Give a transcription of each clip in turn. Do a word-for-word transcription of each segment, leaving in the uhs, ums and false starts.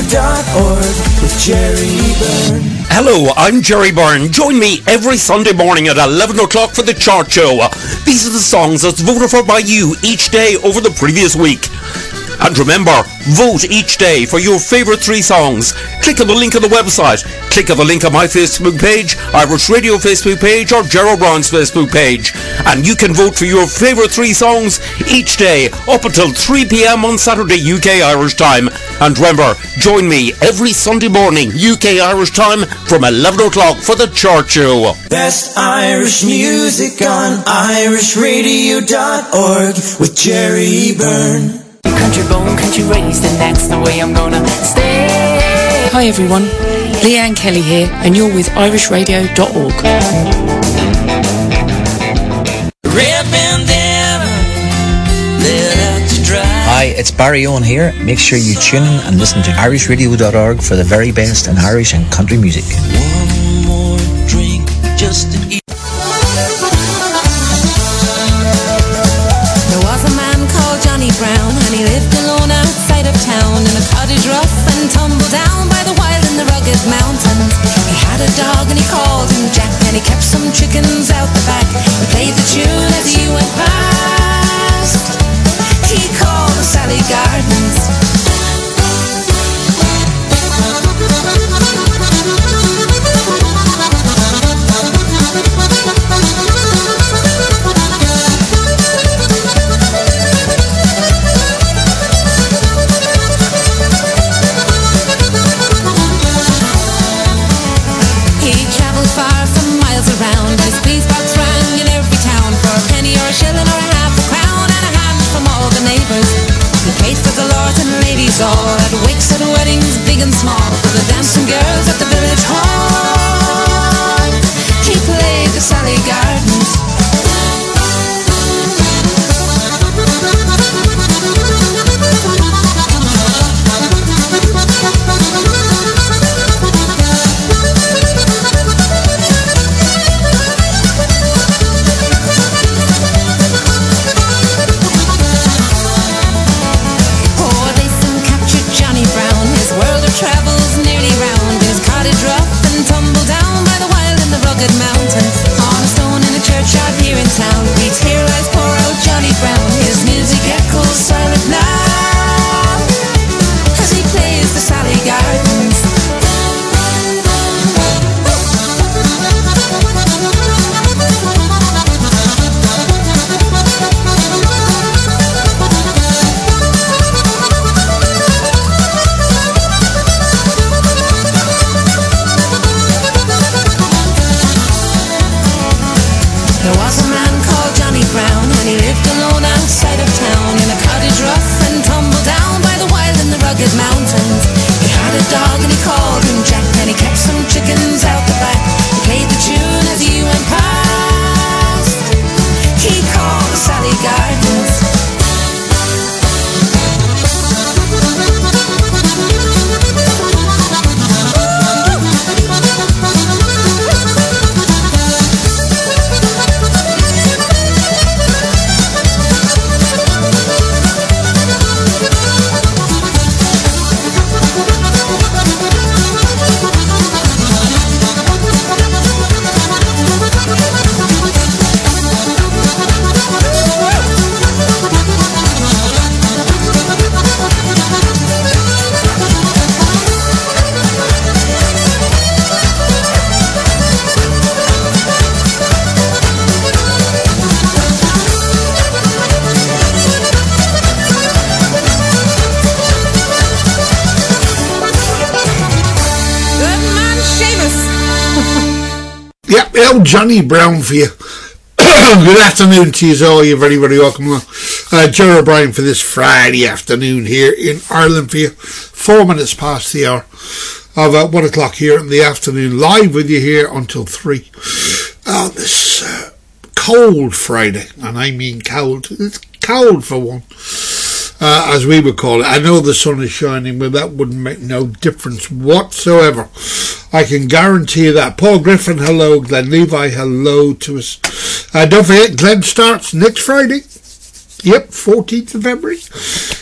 dot org with Jerry Byrne. Hello, I'm Jerry Byrne. Join me every Sunday morning at eleven o'clock for the Chart Show. These are the songs that's voted for by you each day over the previous week. And remember, vote each day for your favourite three songs. Click on the link on the website. Click on the link on my Facebook page, Irish Radio Facebook page, or Gerald Brown's Facebook page. And you can vote for your favourite three songs each day up until three p.m. on Saturday U K Irish time. And remember, join me every Sunday morning U K Irish time from eleven o'clock for the Chart Show. Best Irish music on Irish Radio dot org with Jerry Byrne. Country bone, country raised, and that's the way I'm gonna stay. Hi everyone, Leanne Kelly here, and you're with Irish Radio dot org. Red bandana, let out to dry. Hi, it's Barry Owen here. Make sure you tune in and listen to Irish Radio dot org for the very best in Irish and country music. One more drink just to eat. Brown, and he lived alone outside of town in a cottage rough and tumble down by the wild and the rugged mountains. He had a dog and he called him Jack, and he kept some chickens out the back. He played the tune as he went past. He called the Sally Gardens. Around, his police box rang in every town for a penny or a shilling or a half a crown and a hand from all the neighbours. He played for the lords and ladies all, at wakes, at weddings, big and small, for the dancing girls at the village hall. He played the Sally Gardens. Travels nearly round in his cottage rough and tumble down by the wild and the rugged mountains. On a stone in a churchyard here in town reads, "Here lies poor old Johnny Brown." His music echoes silent now as he plays the Sally Gardens. There was a man called Johnny Brown, and he lived alone outside of town in a cottage rough and tumble down by the wild and the rugged mountains. He had a dog and he called him Jack, and he kept some chickens out the back. He played the tune as he went past. He called the Sally Gardens. Yep, old Johnny Brown for you. Good afternoon to you all. You're very, very welcome along. Uh, Joe O'Brien for this Friday afternoon here in Ireland for you. Four minutes past the hour of uh, one o'clock here in the afternoon. Live with you here until three. On uh, this uh, cold Friday. And I mean cold. It's cold for one. Uh, as we would call it. I know the sun is shining, but that wouldn't make no difference whatsoever. I can guarantee you that. Paul Griffin, hello. Glenn Levi, hello to us. Uh, don't forget, Glenn starts next Friday. Yep, fourteenth of February.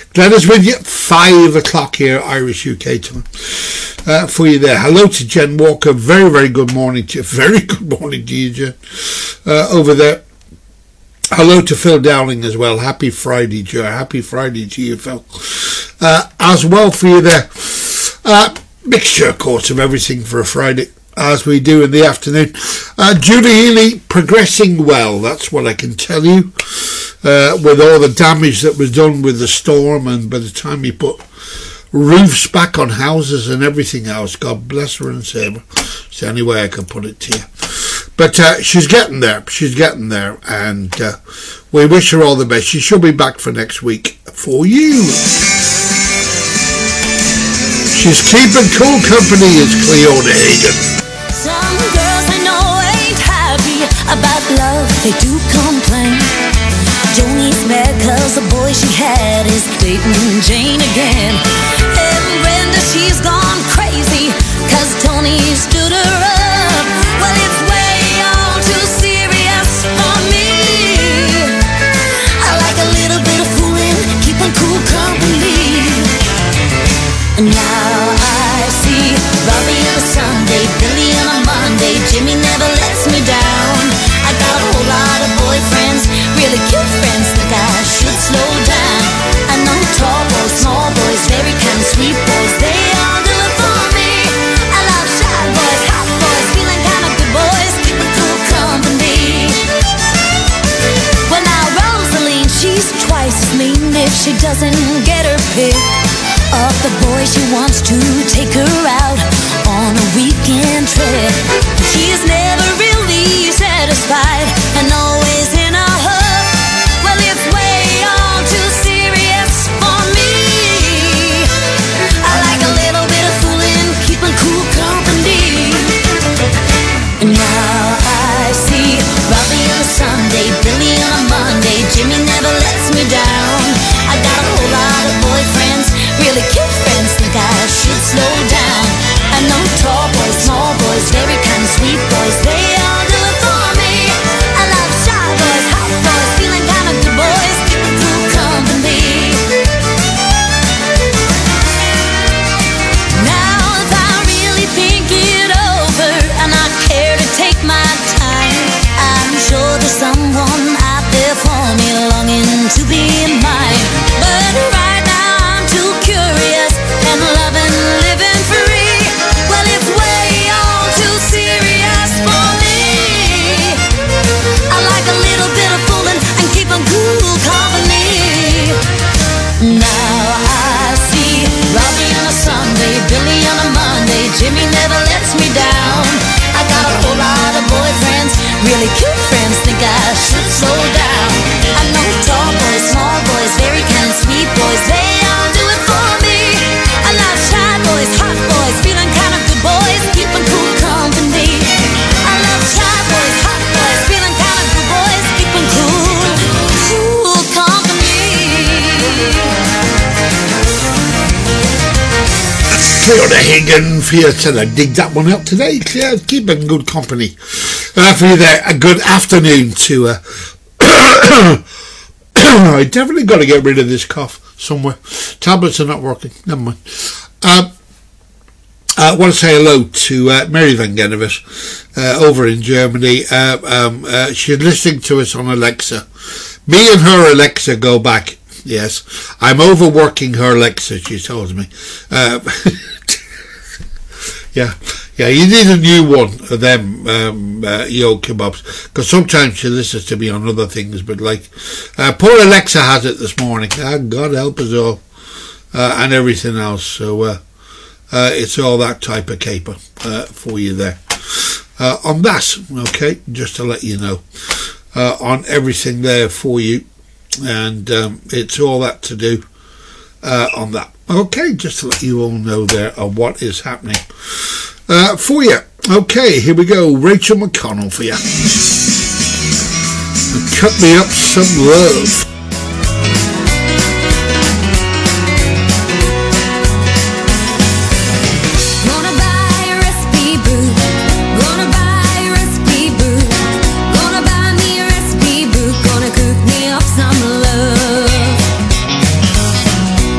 Glenda's with you, five o'clock here, Irish U K time. Uh, for you there. Hello to Jen Walker. Very, very good morning to you. Very good morning to you, Jen. Uh, over there. Hello to Phil Dowling as well. Happy Friday, Joe. Happy Friday to you, Phil. Uh, as well for you there. Uh, mixture, of course, of everything for a Friday, as we do in the afternoon. Uh, Julie Healy, progressing well. That's what I can tell you. Uh, with all the damage that was done with the storm, and by the time he put roofs back on houses and everything else, God bless her and save her. It's the only way I can put it to you. But uh, she's getting there. She's getting there, and uh, we wish her all the best. She should be back for next week for you. She's keeping cool company, is Cleona Hagen. Some girls I know ain't happy about love, they do complain. Joni's mad cause the boy she had is dating Jane again. And Brenda, she's gone crazy cause Tony stood her up. Well, it's way all too serious for me. I like a little bit of fooling, keeping cool company. And now I see Robbie on a Sunday, Billy on a Monday, Jimmy never lets me down. I got a whole lot of boyfriends, really cute friends, think I should slow down. I know tall boys, small boys, very kind of sweet boys, they all do it for me. I love shy boys, hot boys, feeling kind of good boys, keeping cool company. Well now Rosaline, she's twice as mean if she doesn't get her pick of the boy she wants to take her out on a weekend trip. She's never really satisfied and always in a huff. Well, it's way all too serious for me. I like a little bit of fooling, keeping cool company. And now I see Robbie on a Sunday, Billy on a Monday, Jimmy never lets me down. I got a whole lot of boyfriends, really cute friends, think I should slow down. I know tall boys, small boys, very kind of sweet boys, they all do it for me. I love shy boys, hot boys, feeling kind of good boys, keeping cool company. Now if I really think it over and I care to take my time, I'm sure there's someone out there for me longing to be mine. But right now I'm too curious and loving, living free. Well, it's way all too serious for me. I like a little bit of fooling and keeping cool company. Now I see Robbie on a Sunday, Billy on a Monday, Jimmy never lets me down. I got a whole lot of boyfriends, really cute friends, think I should slow down. I know tall boys, small boys, very kind of sweet boys, they all do it for me. I love shy boys, hot boys, feeling kind of good boys, keeping cool company. I love shy boys, hot boys, feeling kind of good boys, keeping cool, cool company. Cleona Hagen for you till I dig that one up today. Clear, keeping good company. Uh, for you there, a good afternoon to uh, I definitely got to get rid of this cough somewhere. Tablets are not working. Never mind. Um, I want to say hello to uh, Mary Van Genevis uh, over in Germany. Uh, um, uh, she's listening to us on Alexa. Me and her Alexa go back. Yes, I'm overworking her Alexa, she tells me. Uh, yeah, yeah, you need a new one of them, um, uh, yo kebabs, because sometimes she listens to me on other things, but like, uh, poor Alexa has it this morning. Ah, God help us all, uh, and everything else. So, uh, uh, it's all that type of caper, uh, for you there. Uh, on that, okay, just to let you know, uh, on everything there for you. And um, it's all that to do uh, on that. Okay, just to let you all know there of what is happening uh, for you. Okay, here we go. Rachel McConnell for you. Cut me up some love. Some love.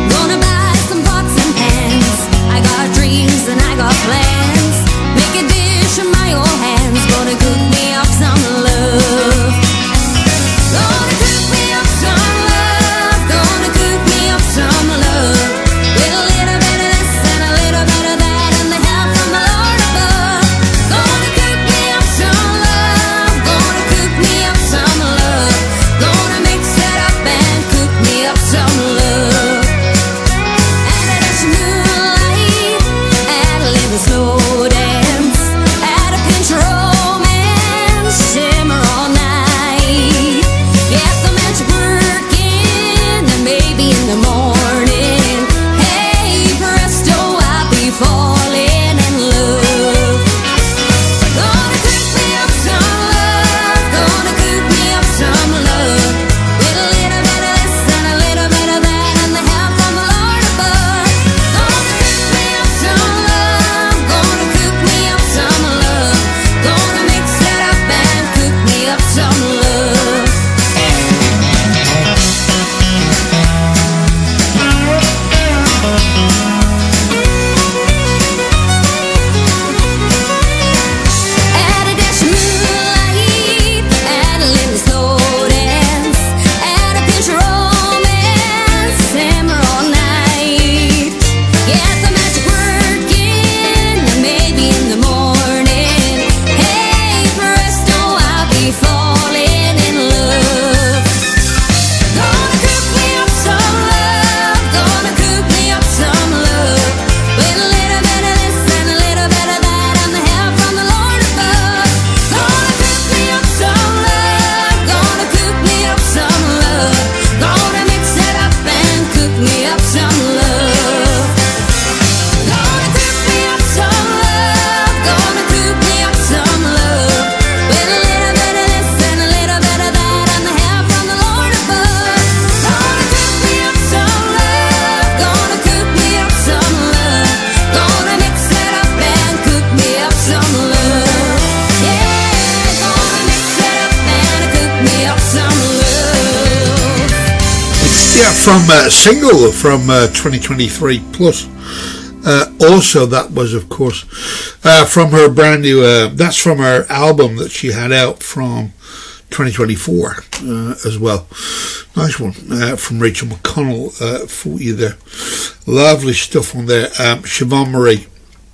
Yeah, from a uh, single from uh, twenty twenty-three plus. Uh, also, that was, of course, uh, from her brand new. Uh, that's from her album that she had out from twenty twenty-four uh, as well. Nice one uh, from Rachel McConnell uh, for you there. Lovely stuff on there. Um, Siobhan Marie.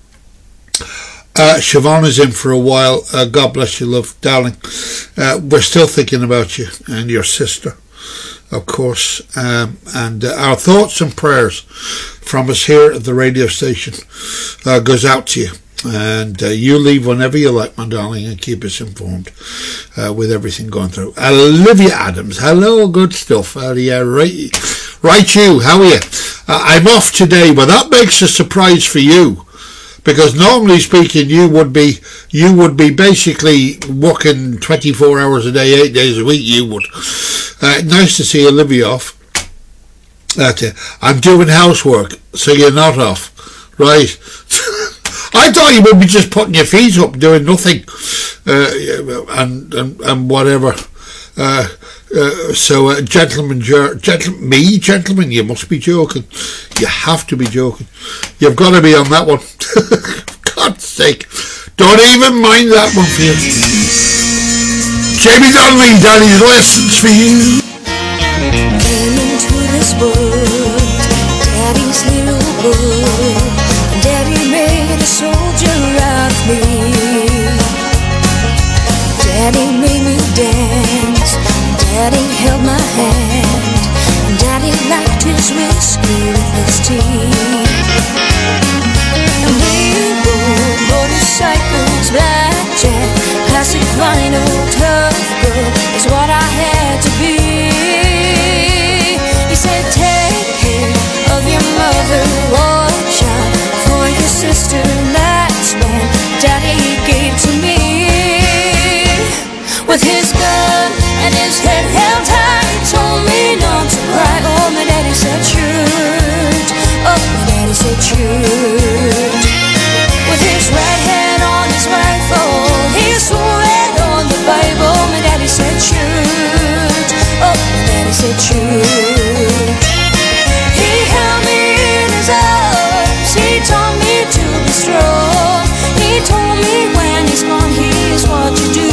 Uh, Siobhan is in for a while. Uh, God bless you, love, darling. Uh, we're still thinking about you and your sister, of course, um, and uh, our thoughts and prayers from us here at the radio station uh, goes out to you, and uh, you leave whenever you like, my darling, and keep us informed uh, with everything going through. Olivia Adams, hello, good stuff. Uh, yeah, right, right, you, how are you? Uh, I'm off today, but that makes a surprise for you, because normally speaking, you would be you would be basically working twenty-four hours a day, eight days a week. You would. Uh, nice to see Olivia off. Uh, I'm doing housework, so you're not off, right? I thought you would be just putting your feet up, doing nothing, uh, and, and and whatever. Uh, uh, so, uh, gentlemen, gentlemen, me, gentlemen, you must be joking. You have to be joking. You've got to be on that one. God's sake. Don't even mind that one for you. Jamie Donnelly, Daddy's Lessons for you. Came into this world, Daddy's little boy. Daddy made a soldier out of me. Daddy made me dance. Daddy held my hand. And Daddy liked his whiskey with his tea. And we rode motorcycles, blackjack, classic vinyl, tough girl is what I had to be. He said, take care of your mother, watch out for your sister. That's when Daddy gave to me. With his gun and his head held high, he told me not to cry. Oh, my daddy said shoot. Oh, my daddy said shoot. With his right hand on his rifle, he swore on the Bible. My daddy said shoot. Oh, my daddy said shoot. He held me in his arms. He taught me to be strong. He told me when he's gone, here's what you do.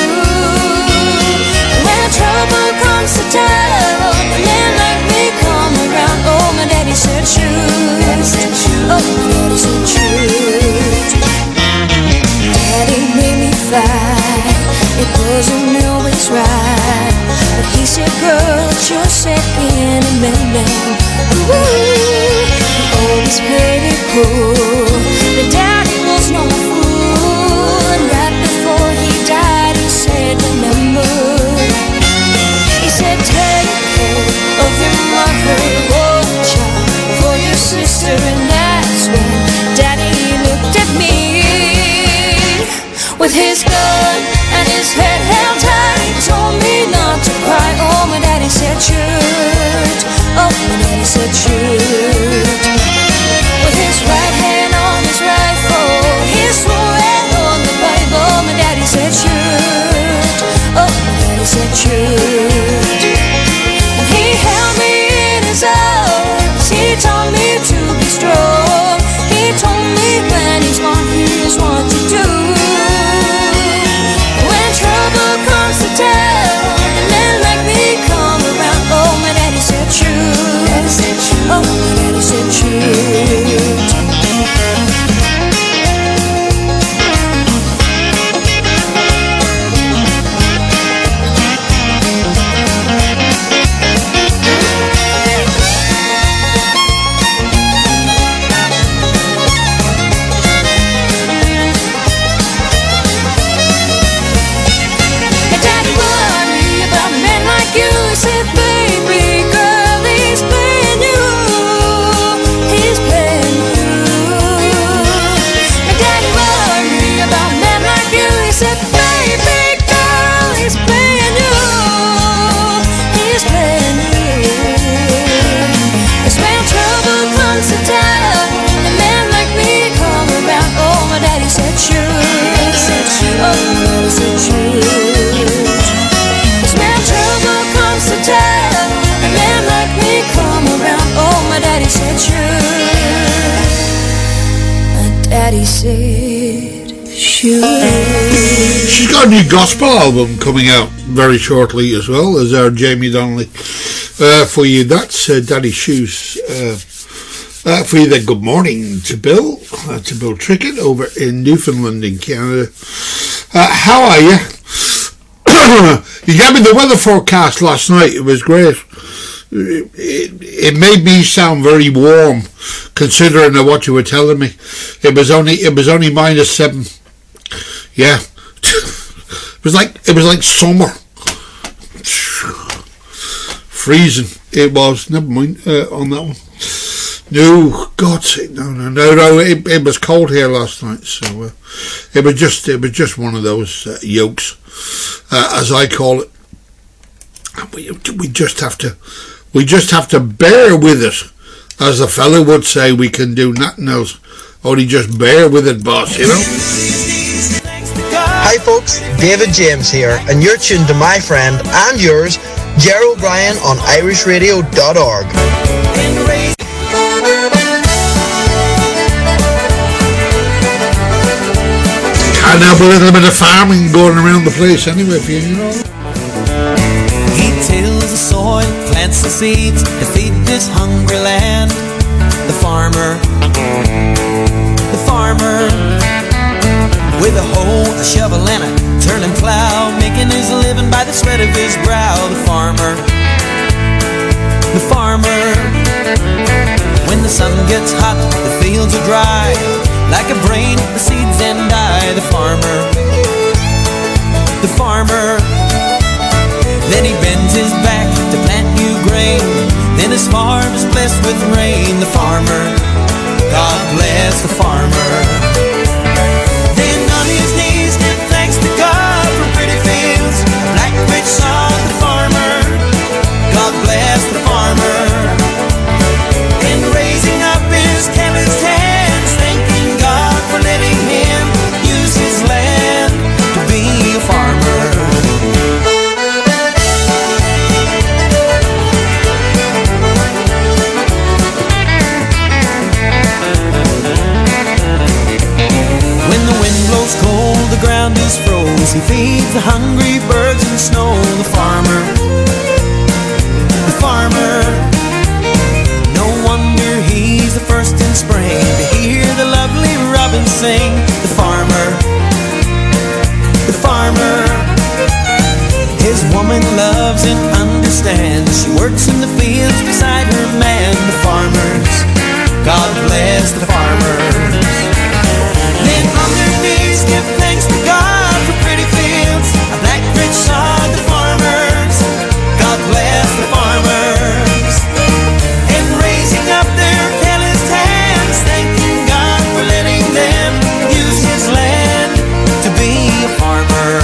Trouble comes to town, and then like me come around. Oh, my daddy said shoot. Oh, my daddy said shoot. Daddy made me fight. It wasn't always right, but he said, girl, it's your second amendment. Ooh, he always played it cool. But Daddy was no fool, and right before he died, he said, remember. He said, take care of your mother, watch out for your sister. And that's when Daddy looked at me. With his gun and his head held high, he told me not to cry. Oh, my daddy said shoot. Oh, my daddy said shoot. With his right hand on his rifle, he swore on the Bible. My daddy said shoot. Oh, my daddy said shoot. And he held me in his arms. He taught me to be strong. He told me when he's gone, here's what to do. When trouble comes to town, and men like me come around. Oh, my daddy said shoot. Oh, my daddy said shoot. you leave. She's got a new gospel album coming out very shortly as well, as our Jamie Donnelly. Uh, for you, that's uh, Daddy Shoes. Uh, uh, for you, then, good morning to Bill, uh, to Bill Trickett over in Newfoundland in Canada. Uh, how are you? You gave me the weather forecast last night. It was great. It, it, it made me sound very warm, considering what you were telling me. It was only it was only minus seven. Yeah, it was like it was like summer, freezing. It was. Never mind uh, on that one. No, God's sake, no, no, no, no. It, it was cold here last night, so uh, it was just it was just one of those uh, yokes, uh, as I call it. We we just have to we just have to bear with it, as the fella would say. We can do nothing else, only just bear with it, boss. You know. Hi, folks. David James here, and you're tuned to my friend and yours, Jerry O'Brien, on Irish Radio dot org. Can't help a little bit of farming going around the place anyway, for you, you know. He tills the soil, plants the seeds to feed this hungry land. The farmer, the farmer, with a hoe, a shovel and a turning plow, making his living by the sweat of his brow. The farmer, the farmer, when the sun gets hot, the fields are dry. Like a brain, the seeds then die. The farmer, the farmer, then he bends his back to plant new grain. Then his farm is blessed with rain. The farmer, God bless the farmer. Then on his knees give thanks to God for pretty fields, a black rich sod. The farmer, God bless the farmer. In raising up his calloused hands, thanking God for letting him use his land to be a farmer. When the wind blows cold, the ground is froze. He feeds the hungry birds in the snow. The farmer, the farmer, no wonder he's the first in spring to hear the lovely robins sing. The farmer, the farmer, his woman loves and understands. She works in the fields beside her man. The farmers, God bless the farmers. Then on their knees give thanks to God for pretty fields, a black rich sod. The farmers, God bless the farmers. And raising up their calloused hands, thanking God for letting them use his land to be a farmer.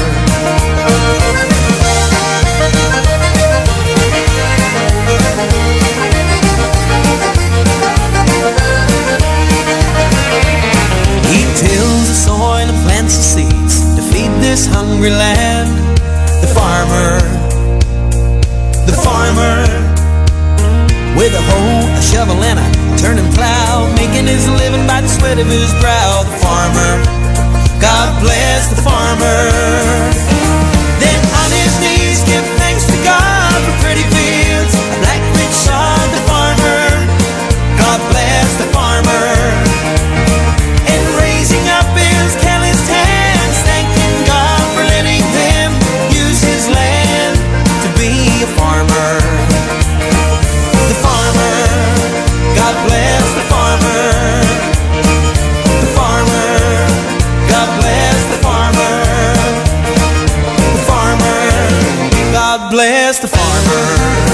He tills the soil and plants the seeds to feed this hungry land. The farmer, the farmer, with a hoe, a shovel and a turning plow, making his living by the sweat of his brow. The farmer, God bless the farmer. Then on his knees give thanks to God for pretty fields, a black rich sod. The farmer, God bless the farmer. And raising up his calloused hands, thanking God for letting them use his land to be a farmer. The farmer, God bless the farmer. The farmer, God bless the farmer. The farmer, God bless the farmer.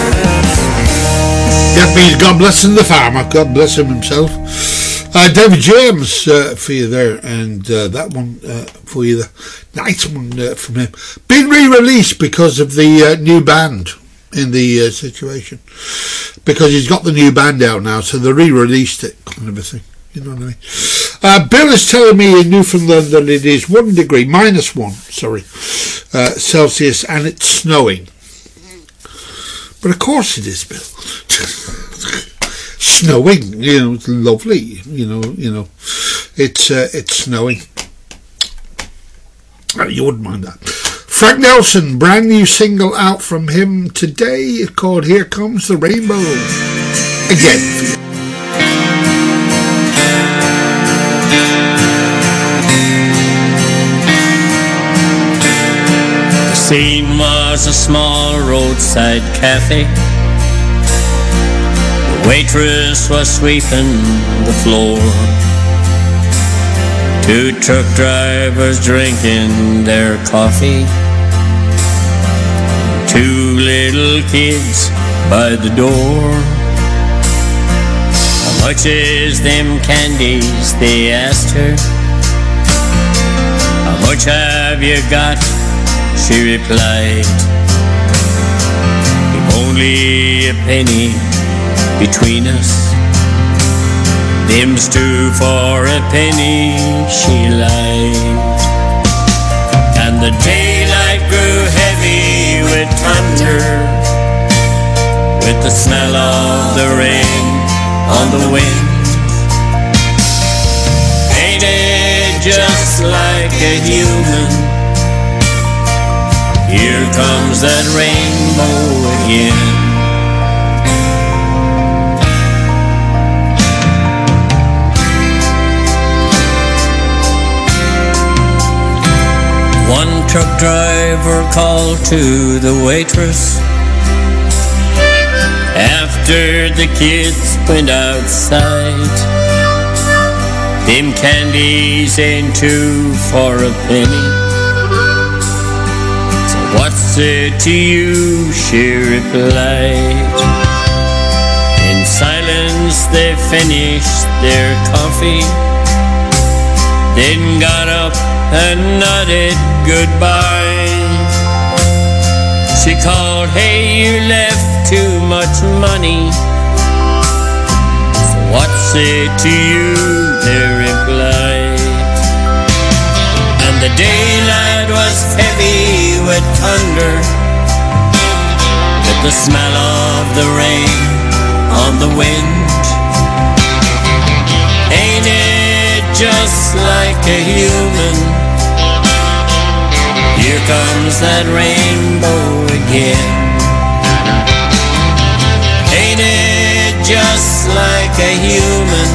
That means God blessing the farmer. God bless him himself. Uh, David James uh, for you there, and uh, that one uh, for you. The nice one uh, from him. Been re-released because of the uh, new band in the uh, situation. Because he's got the new band out now, so they re-released it, kind of a thing. You know what I mean? Uh, Bill is telling me in Newfoundland that it is one degree, minus one, sorry, uh, Celsius, and it's snowing. But of course it is, Bill. Snowing, you know, it's lovely. You know, you know, it's uh, it's snowing. Oh, you wouldn't mind that. Frank Nelson, brand new single out from him today called Here Comes the Rainbow. Again. The scene was a small roadside cafe. The waitress was sweeping the floor. Two truck drivers drinking their coffee. Two little kids by the door. How much is them candies, they asked her. How much have you got, she replied. Only a penny between us. Them's two for a penny, she lied. And the daylight grew heavy with thunder, with the smell of the rain on the wind. Ain't it just like a human? Here comes that rainbow again. One truck driver called to the waitress after the kids went outside. Them candies ain't two for a penny. So what's it to you, she replied. In silence they finished their coffee, then got up and nodded goodbye. She called, hey, you left too much money. So what's it to you, they replied. And the daylight was heavy with thunder, with the smell of the rain on the wind. Ain't it just like a human? Here comes that rainbow again. Ain't it just like a human?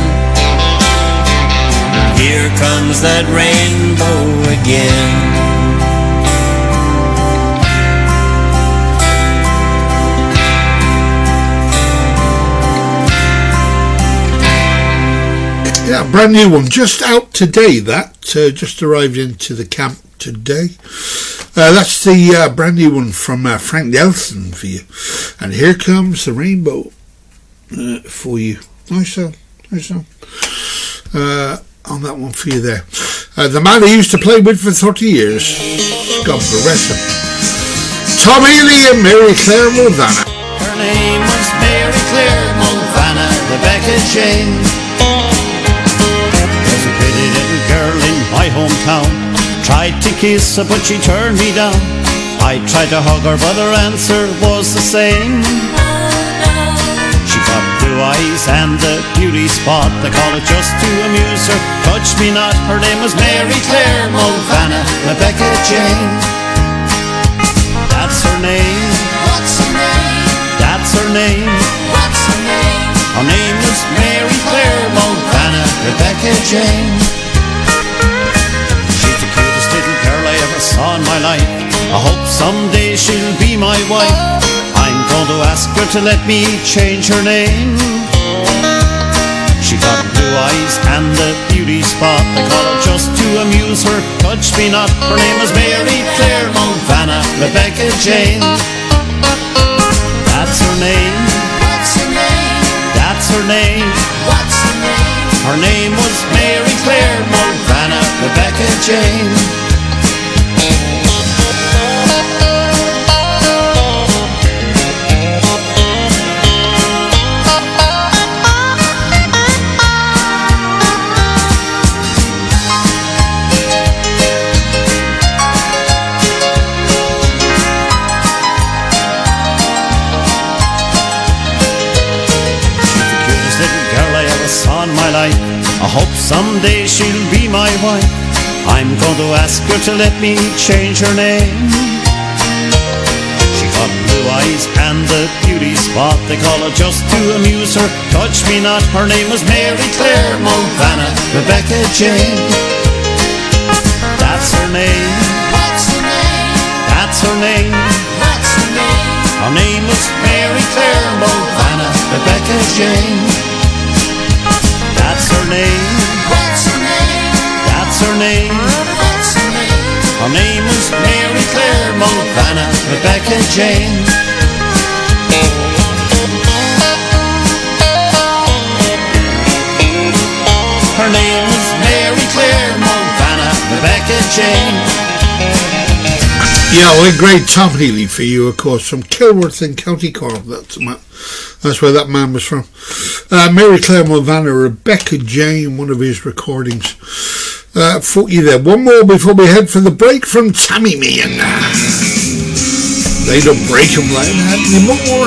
Here comes that rainbow again. Yeah, brand new one, just out today. That uh, just arrived into the camp today. Uh, that's the uh, brand new one from uh, Frank Nelson for you. And Here Comes the Rainbow uh, for you. Nice song, nice song. Uh, on that one for you there. Uh, the man I used to play with for thirty years. God bless him. Tom Healy and Mary Claire Mulvanna. Her name was Mary Claire Mulvanna, Rebecca Jane. There's a pretty little girl in my hometown. Tried to kiss her but she turned me down. I tried to hug her but her answer was the same. She got blue eyes and a beauty spot. They call it just to amuse her. Touch me not. Her name was Mary Claire Mulvanna, Rebecca Jane. That's her name. What's her name? That's her name. What's her name? Her name was Mary Claire Mulvanna, Rebecca Jane. Saw in my life. I hope someday she'll be my wife. I'm going to ask her to let me change her name. She got blue eyes and a beauty spot. They call her just to amuse her. Touch me not. Her name is Mary Claire Mulvanna, Rebecca Jane. That's her name. What's her name? That's her name. What's her name? Her name was Mary Claire Mulvanna, Rebecca Jane. I hope someday she'll be my wife. I'm I'm going to ask her to let me change her name. She got blue eyes and a beauty spot. They call her just to amuse her. Touch me not. Her name was Mary Claire Mulvanna Rebecca Jane. That's her name. What's her name? That's her name. What's her name? Her name was Mary Claire Mulvanna Rebecca Jane. That's her name. What's her name? That's her name. What's her name? Her name was Mary Claire Mulvanna Rebecca Jane. Her name was Mary Claire Mulvanna Rebecca Jane. Yeah, well, a great Tom Healy for you, of course, from Kilworth in County Cork. That's, that's where that man was from. Uh, Mary Claire Mulvanna, Rebecca Jane, one of his recordings. Uh, for you there. One more before we head for the break from Tammy Meehan. They don't break them like that anymore.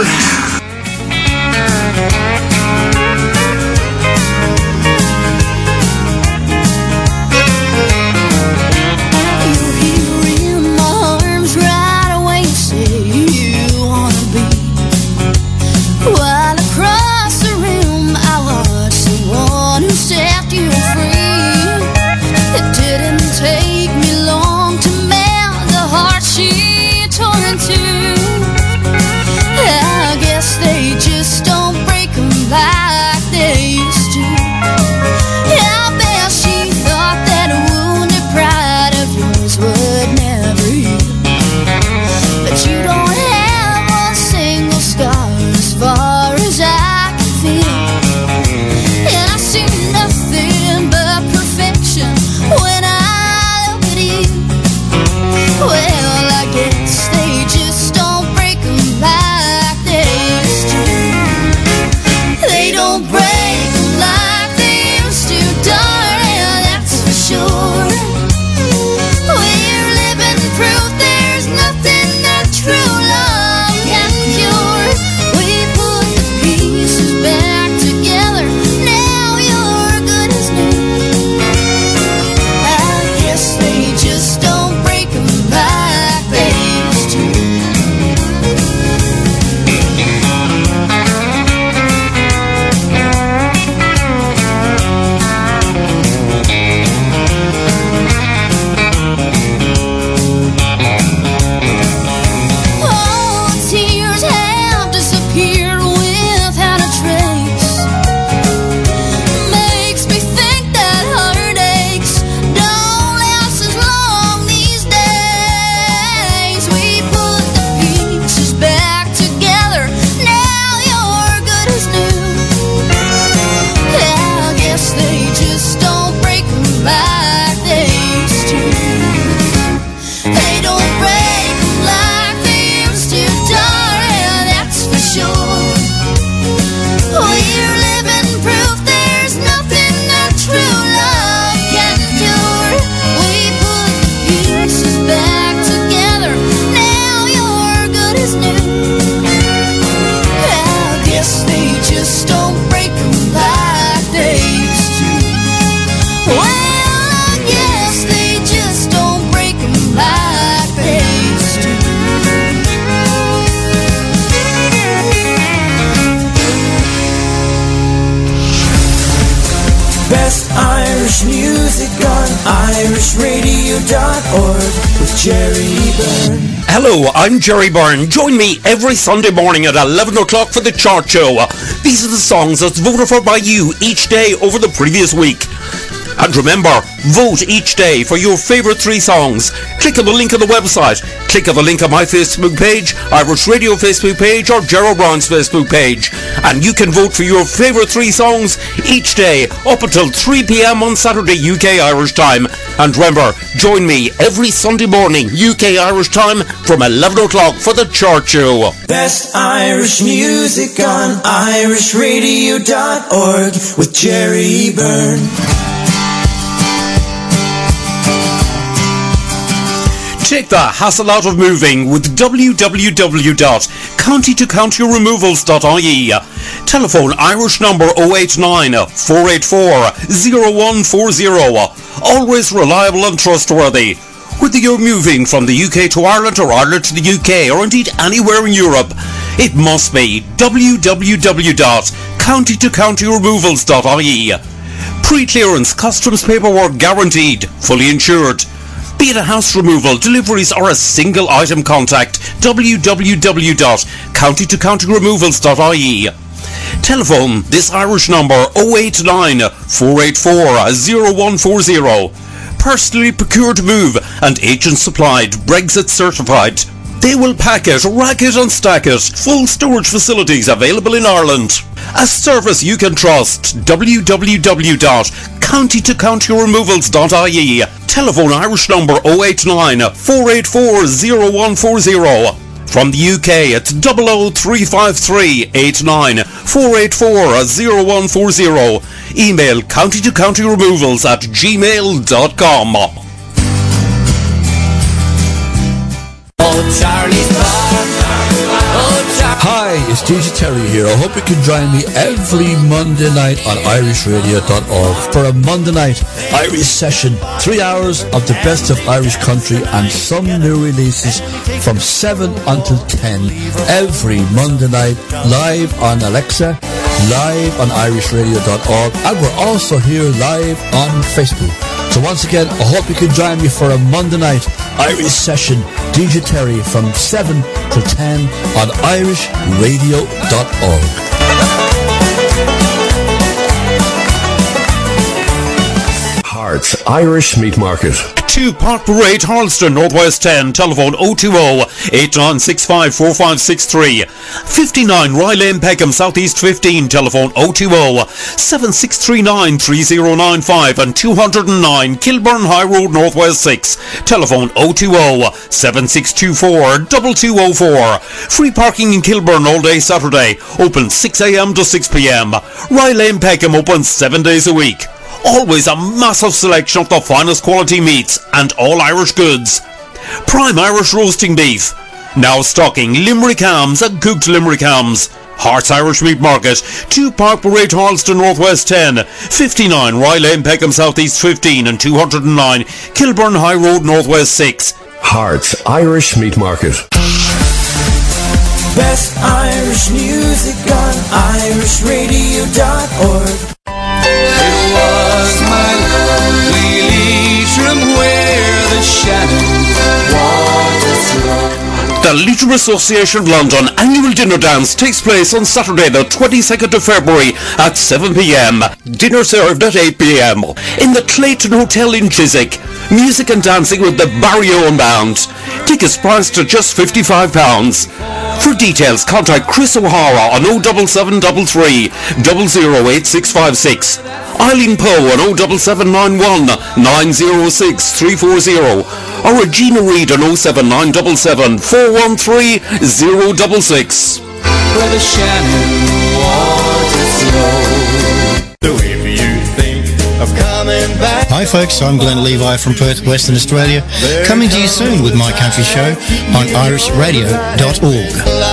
Irish radio dot org with Jerry Byrne. Hello, I'm Jerry Byrne. Join me every Sunday morning at eleven o'clock for the Chart Show. These are the songs that's voted for by you each day over the previous week. And remember, vote each day for your favourite three songs. Click on the link on the website. Click on the link on my Facebook page, Irish Radio Facebook page, or Gerald Brown's Facebook page. And you can vote for your favourite three songs each day up until three p.m. on Saturday U K Irish time. And remember, join me every Sunday morning U K Irish time from eleven o'clock for the Chart Show. Best Irish music on Irish Radio dot org with Jerry Byrne. Take the hassle out of moving with w w w dot county to county removals dot I E. Telephone Irish number oh eight nine, four eight four, oh one four oh. Always reliable and trustworthy. Whether you're moving from the U K to Ireland or Ireland to the U K or indeed anywhere in Europe, it must be w w w dot county to county removals dot I E. Pre-clearance customs paperwork guaranteed, fully insured. Be it a house removal, deliveries or a single item contact, w w w dot county to county removals dot I E. Telephone this Irish number oh eight nine, four eight four, oh one four oh. Personally procured move and agent supplied, Brexit certified. They will pack it, rack it and stack it. Full storage facilities available in Ireland. A service you can trust. w w w dot county to county removals dot I E. Telephone Irish number oh eight nine, four eight four, oh one four oh. From the U K, it's double oh three five three eight nine four eight four oh one four oh. Email county to county removals at gmail dot com. Oh, Charlie's bar. Oh, Char- Hi, it's D J Terry here. I hope you can join me every Monday night on irish radio dot org for a Monday night Irish session. Three hours of the best of Irish country and some new releases from seven until ten every Monday night, live on Alexa, live on irish radio dot org, and we're also here live on Facebook. So once again, I hope you can join me for a Monday night Irish session, D J Terry, from seven to ten on irish radio dot org. Hearts Irish Meat Market. two Park Parade, Harleston, Northwest ten. Telephone oh two oh, eight nine six five, four five six three. fifty-nine Rye Lane, Peckham, Southeast fifteen. Telephone oh two oh, seven six three nine, three oh nine five. And two oh nine Kilburn High Road, Northwest six. Telephone oh two oh, seven six two four, two two oh four. Free parking in Kilburn all day Saturday. Open six a m to six p m. Rye Lane, Peckham, open seven days a week. Always a massive selection of the finest quality meats and all Irish goods. Prime Irish roasting beef. Now stocking Limerick hams and cooked Limerick hams. Hearts Irish Meat Market, two Park Parade, Harleston, Northwest ten, fifty-nine Rye Lane, Peckham, Southeast fifteen, and two oh nine Kilburn High Road, Northwest six. Hearts Irish Meat Market. Best Irish music on irish radio dot org. It was my lonely Leitrim where the Shannon waters flow. The Leitrim Association of London annual dinner dance takes place on Saturday the twenty-second of February at seven p m. Dinner served at eight p m in the Clayton Hotel in Chiswick. Music and dancing with the Barry Owen Band. Tickets priced at just fifty-five pounds. For details, contact Chris O'Hara on oh seven seven three, zero zero eight six five six. Eileen Poe on oh seven seven nine one, nine oh six three four oh. Or Regina Reid on oh seven nine seven seven, four one three, zero six six. Where the Shannon waters flow. So if you think of coming back. Hi folks, I'm Glenn Levi from Perth, Western Australia, coming to you soon with my country show on irish radio dot org.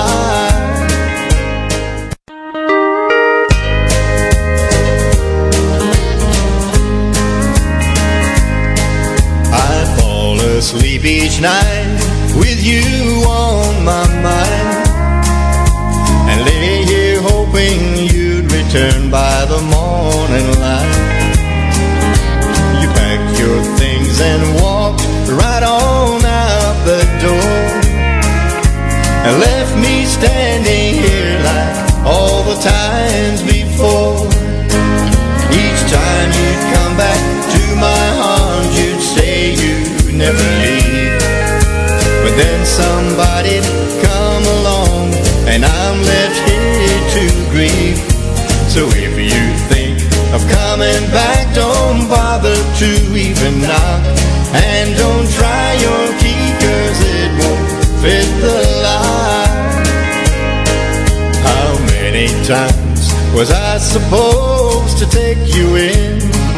I fall asleep each night with you on my mind, and lay here hoping you'd return by the morning light. You packed your things and walked right on out the door, and left me standing here like all the times before. Each time you'd come back to my arms, you'd say you'd never leave. But then somebody'd come along, and I'm left here to grieve. So if you think of coming back, don't bother to even knock, and don't try your key, 'cause it won't fit the lock. How many times was I supposed to take you in?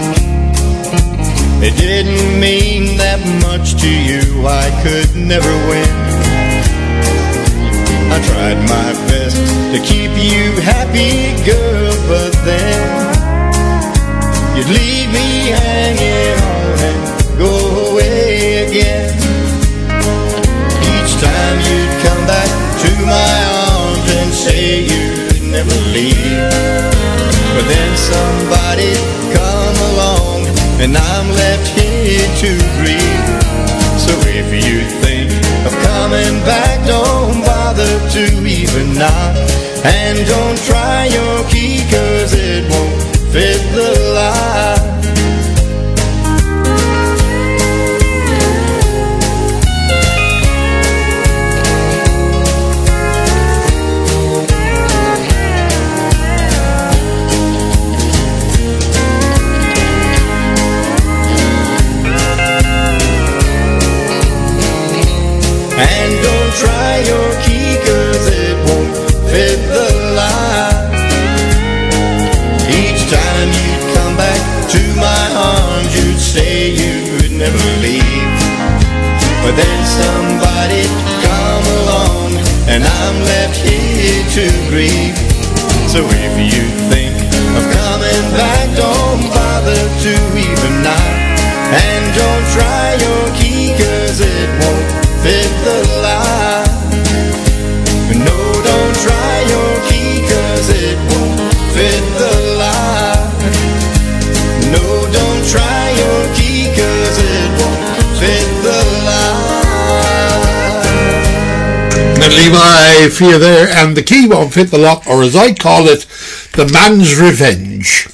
It didn't mean that much to you, I could never win. I tried my best to keep you happy baby girl, but then you'd leave me hanging on and go away again. Each time you'd come back to my arms and say you'd never leave, but then somebody'd come along and I'm left here to grieve. So if you think of coming back, don't bother to even knock, and don't try your key, cause it won't fit the lock. And don't try your key, cause it won't fit the lock. Each time you'd come back to my arms, you'd say you'd never leave, but then somebody'd come along and I'm left here to grieve. So if you think of coming back, don't bother to even knock, and don't try your key, cause it won't fit the lock. No, don't try your key, cause it won't fit the lock. No, don't try your key, cause it won't fit the lock. And Levi, for you there, and the key won't fit the lock, or as I call it, the man's revenge.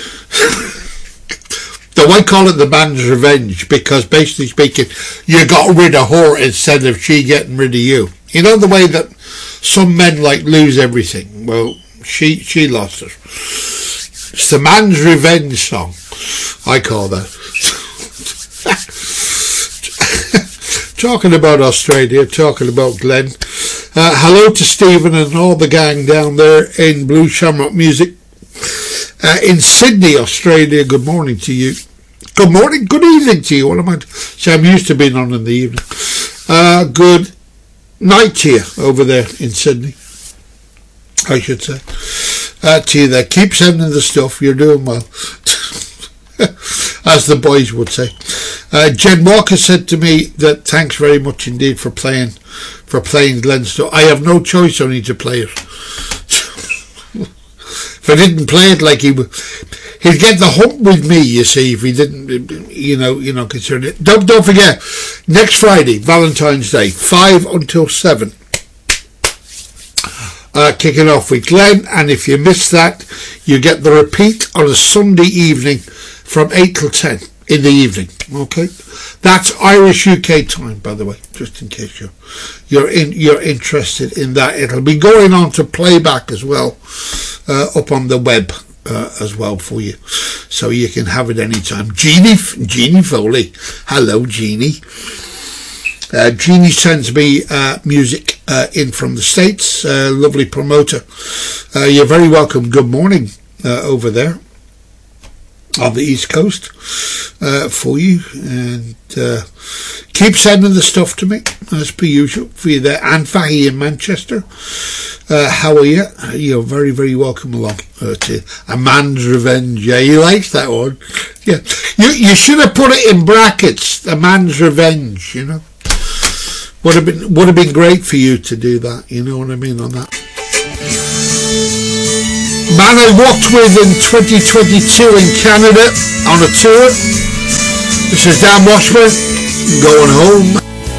So I call it the man's revenge because, basically speaking, you got rid of her instead of she getting rid of you. You know the way that some men like lose everything? Well, she she lost it. It's the man's revenge song, I call that. Talking about Australia, talking about Glenn. Uh, hello to Stephen and all the gang down there in Blue Shamrock Music. Uh, in Sydney, Australia, good morning to you. Good morning, good evening to you. What am I? See, I'm used to being on in the evening. Uh, good night to you over there in Sydney, I should say. Uh, to you there. Keep sending the stuff. You're doing well. As the boys would say. Uh, Jen Walker said to me that thanks very much indeed for playing, for playing Glenn's stuff. I have no choice only to play it. If I didn't play it, like he would, he'd get the hump with me, you see, if he didn't, you know, you know, consider it. Don't, don't forget, next Friday, Valentine's Day, five until seven. Uh, kicking off with Glenn, and if you miss that, you get the repeat on a Sunday evening from eight till ten in the evening. Okay, that's Irish U K time, by the way, just in case you're you're in you're interested in that. It'll be going on to playback as well, uh, up on the web uh, as well for you, so you can have it anytime. Jeannie Jeannie Foley, hello Jeannie. Uh, Jeannie sends me uh, music uh, in from the States. Uh, lovely promoter. Uh, you're very welcome. Good morning uh, over there on the East Coast uh, for you. And uh, keep sending the stuff to me as per usual for you there. Anne Fahey in Manchester. Uh, how are you? You're very, very welcome along uh, to A Man's Revenge. Yeah, he likes that one. Yeah, you you should have put it in brackets. A Man's Revenge. You know. Would have been would have been great for you to do that, you know what I mean on that. Man I walked with in twenty twenty-two in Canada on a tour. This is Dan Washburn, Going Home.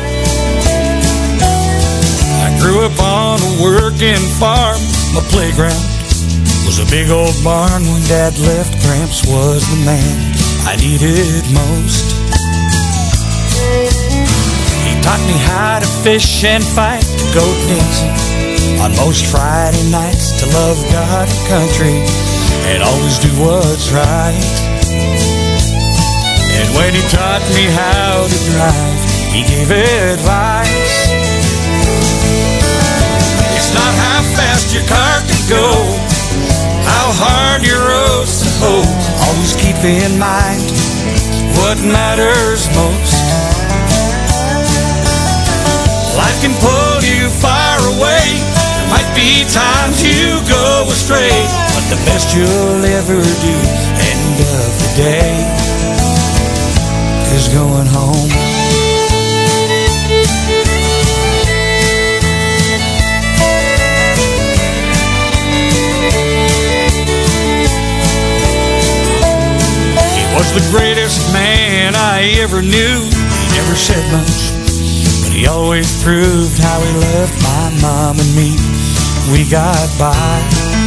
I grew up on a working farm. My playground was a big old barn. When Dad left, Gramps was the man I needed most. Taught me how to fish and fight, to go dancing on most Friday nights, to love God and country and always do what's right. And when he taught me how to drive, he gave advice. It's not how fast your car can go, how hard your road's to hoe. Always keep in mind what matters most. Life can pull you far away. There might be times you go astray, but the best you'll ever do, end of the day, is going home. He was the greatest man I ever knew. He never said much, but he always proved how he loved my mom and me. We got by.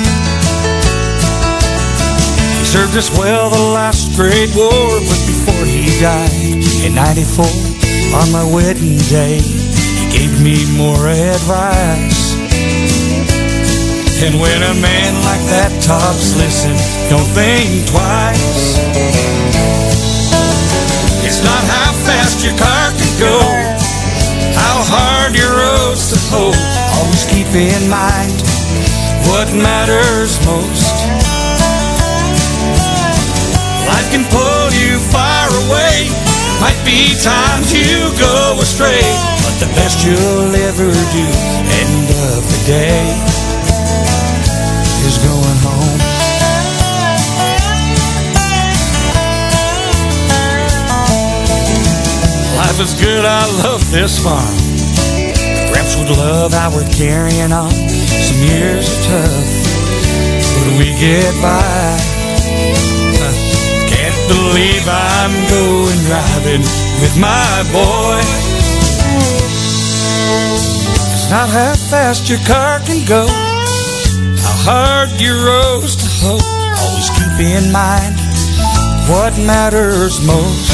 He served us well the last great war, but before he died in ninety-four, on my wedding day, he gave me more advice. And when a man like that talks, listen, don't think twice. It's not how fast your car can go, how hard your road's to hoe. Always keep in mind what matters most. Life can pull you far away, might be times you go astray, but the best you'll ever do, end of the day, is going home. Life is good, I love this farm. Perhaps would love how we're carrying on. Some years are tough, but we get by. Can't believe I'm going driving with my boy. It's not how fast your car can go, how hard your road's to hoe. Always keep in mind what matters most.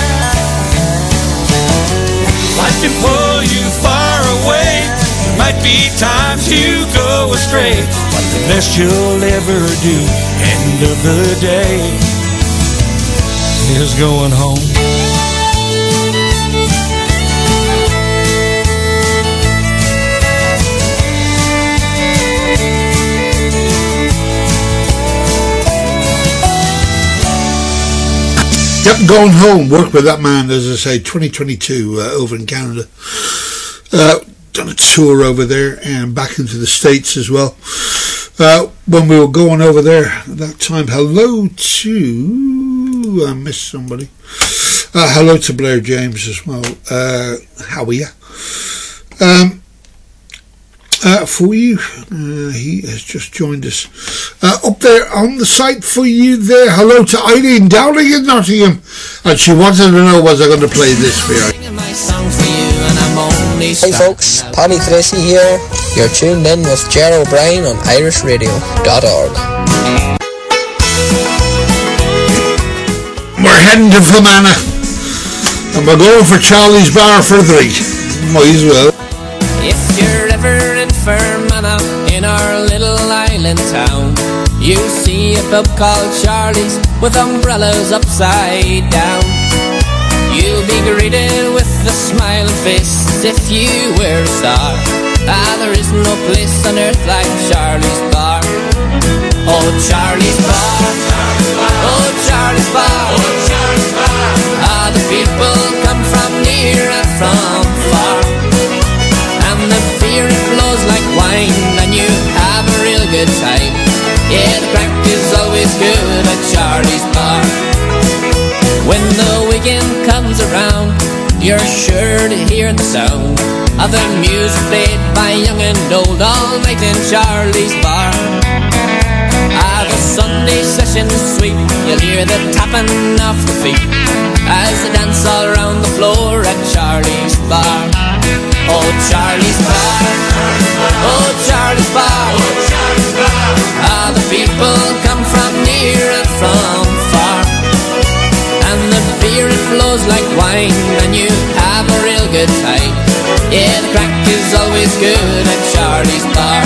Life can pull you far away, there might be times you go astray, but the best you'll ever do, end of the day, is going home. Yep, going home. Worked with that man, as I say, twenty twenty-two uh, over in Canada. Uh, done a tour over there and back into the States as well. Uh, when we were going over there at that time, hello to... I missed somebody. Uh, hello to Blair James as well. Uh, how are you? Um, Uh, for you, uh, he has just joined us uh, up there on the site for you there. Hello to Eileen Dowling in Nottingham, and she wanted to know, was I going to play this for you? Hey folks, Paddy Tracy here. You're tuned in with Ger O'Brien on irish radio dot org. We're heading to Fermanagh, and we're going for Charlie's Bar for three. Might as well. If you're ever in Fermanagh, in our little island town, you'll see a pub called Charlie's with umbrellas upside down. You'll be greeted with a smiling face if you wear a star. Ah, there is no place on earth like Charlie's Bar. Oh, Charlie's Bar, oh, Charlie's Bar, ah, the people come from near and from far. The beer, it flows like wine, and you have a real good time. Yeah, the crack is always good at Charlie's Bar. When the weekend comes around, you're sure to hear the sound of the music played by young and old all night in Charlie's Bar. Ah, the Sunday session's sweet, you'll hear the tapping of the feet as they dance all around the floor at Charlie's Bar. Oh, Charlie's Bar, oh, Charlie's Bar, ah, the people come from near and from far. And the beer, it flows like wine, and you have a real good time. Yeah, the crack is always good at Charlie's Bar.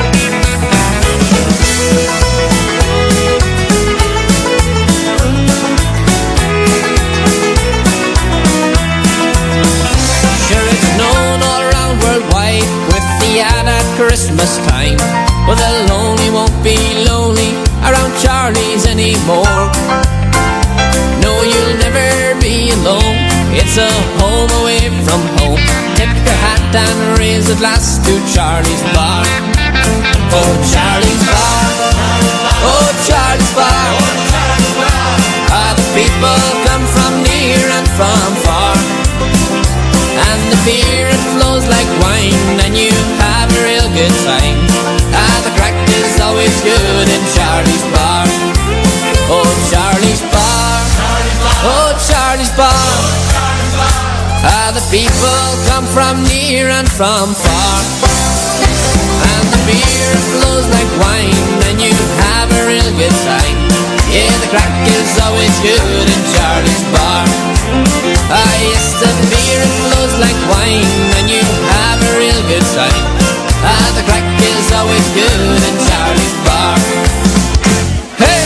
Christmas time, but the lonely won't be lonely around Charlie's anymore. No, you'll never be alone, it's a home away from home. Tip your hat and raise a glass to Charlie's Bar. Oh, Charlie's Bar, oh, Charlie's Bar. Ah, the people come from near and from far, and the beer, it flows like wine, and you have a real good time. Ah, the crack is always good in Charlie's Bar. Oh, Charlie's Bar, oh, Charlie's Bar. Ah, the people come from near and from far, and the beer flows like wine, and you have a real good time. Yeah, the crack is always good in Charlie's Bar. Ah, yes, the beer flows like wine, and you have a real good time. Ah, the crack is always good in Charlie's Bar. Hey!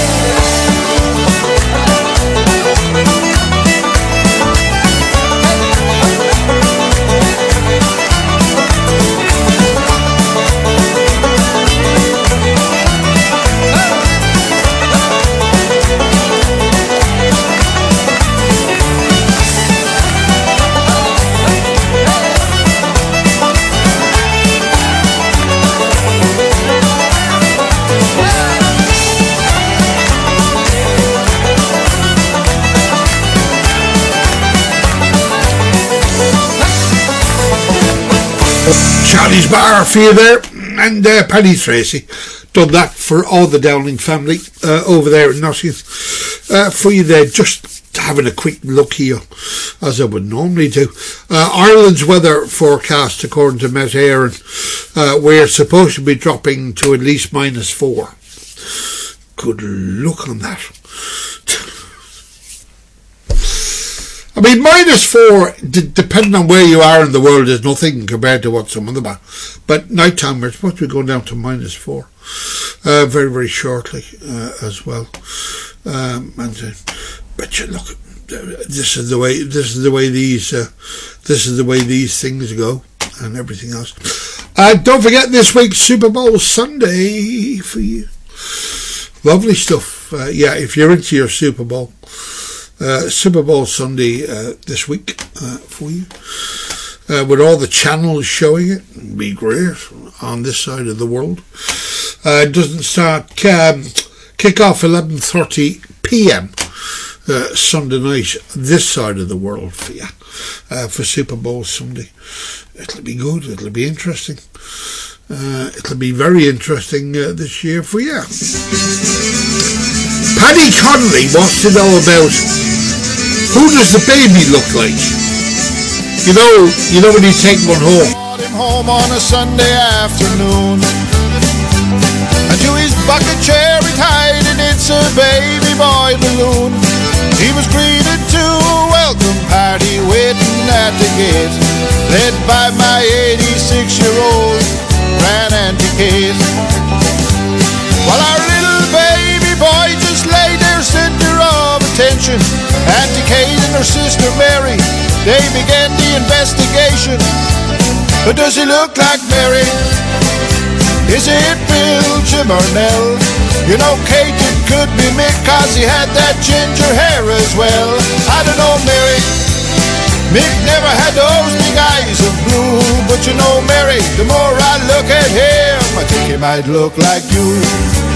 Charlie's Bar for you there, and uh, Paddy Tracy done that for all the Dowling family uh, over there in Nottingham uh, for you there, just having a quick look here as I would normally do. uh, Ireland's weather forecast according to Met Éireann, uh, we're supposed to be dropping to at least minus four. Good luck on that. I mean, minus four, d- depending on where you are in the world, is nothing compared to what some of them are. But night time, we're supposed to be going down to minus four uh, very, very shortly uh, as well. Um, and uh, but you look, this is the way. This is the way these. Uh, this is the way these things go, and everything else. Uh, don't forget this week's Super Bowl Sunday for you. Lovely stuff. Uh, yeah, if you're into your Super Bowl. Uh, Super Bowl Sunday uh, this week uh, for you, uh, with all the channels showing it. It'd be great on this side of the world. Uh, it doesn't start um, kick off eleven thirty p.m. Uh, Sunday night this side of the world for you uh, for Super Bowl Sunday. It'll be good. It'll be interesting. Uh, it'll be very interesting uh, this year for you. Paddy Connolly wants to know about who does the baby look like? You know, you know when you take one home. Brought him home on a Sunday afternoon, and to his bucket chair he tied an It's a Baby Boy balloon. He was greeted to a welcome party waiting at the gate, led by my eighty-six-year-old Grand-Auntie Kate. While our little baby boy just lay there center of attention, Auntie Kate and her sister Mary, they began the investigation. But does he look like Mary? Is it Bill, Jim, or Nell? You know, Kate, it could be Mick, cause he had that ginger hair as well. I don't know, Mary. Mick never had those big eyes of blue, but you know, Mary, the more I look at him, I think he might look like you.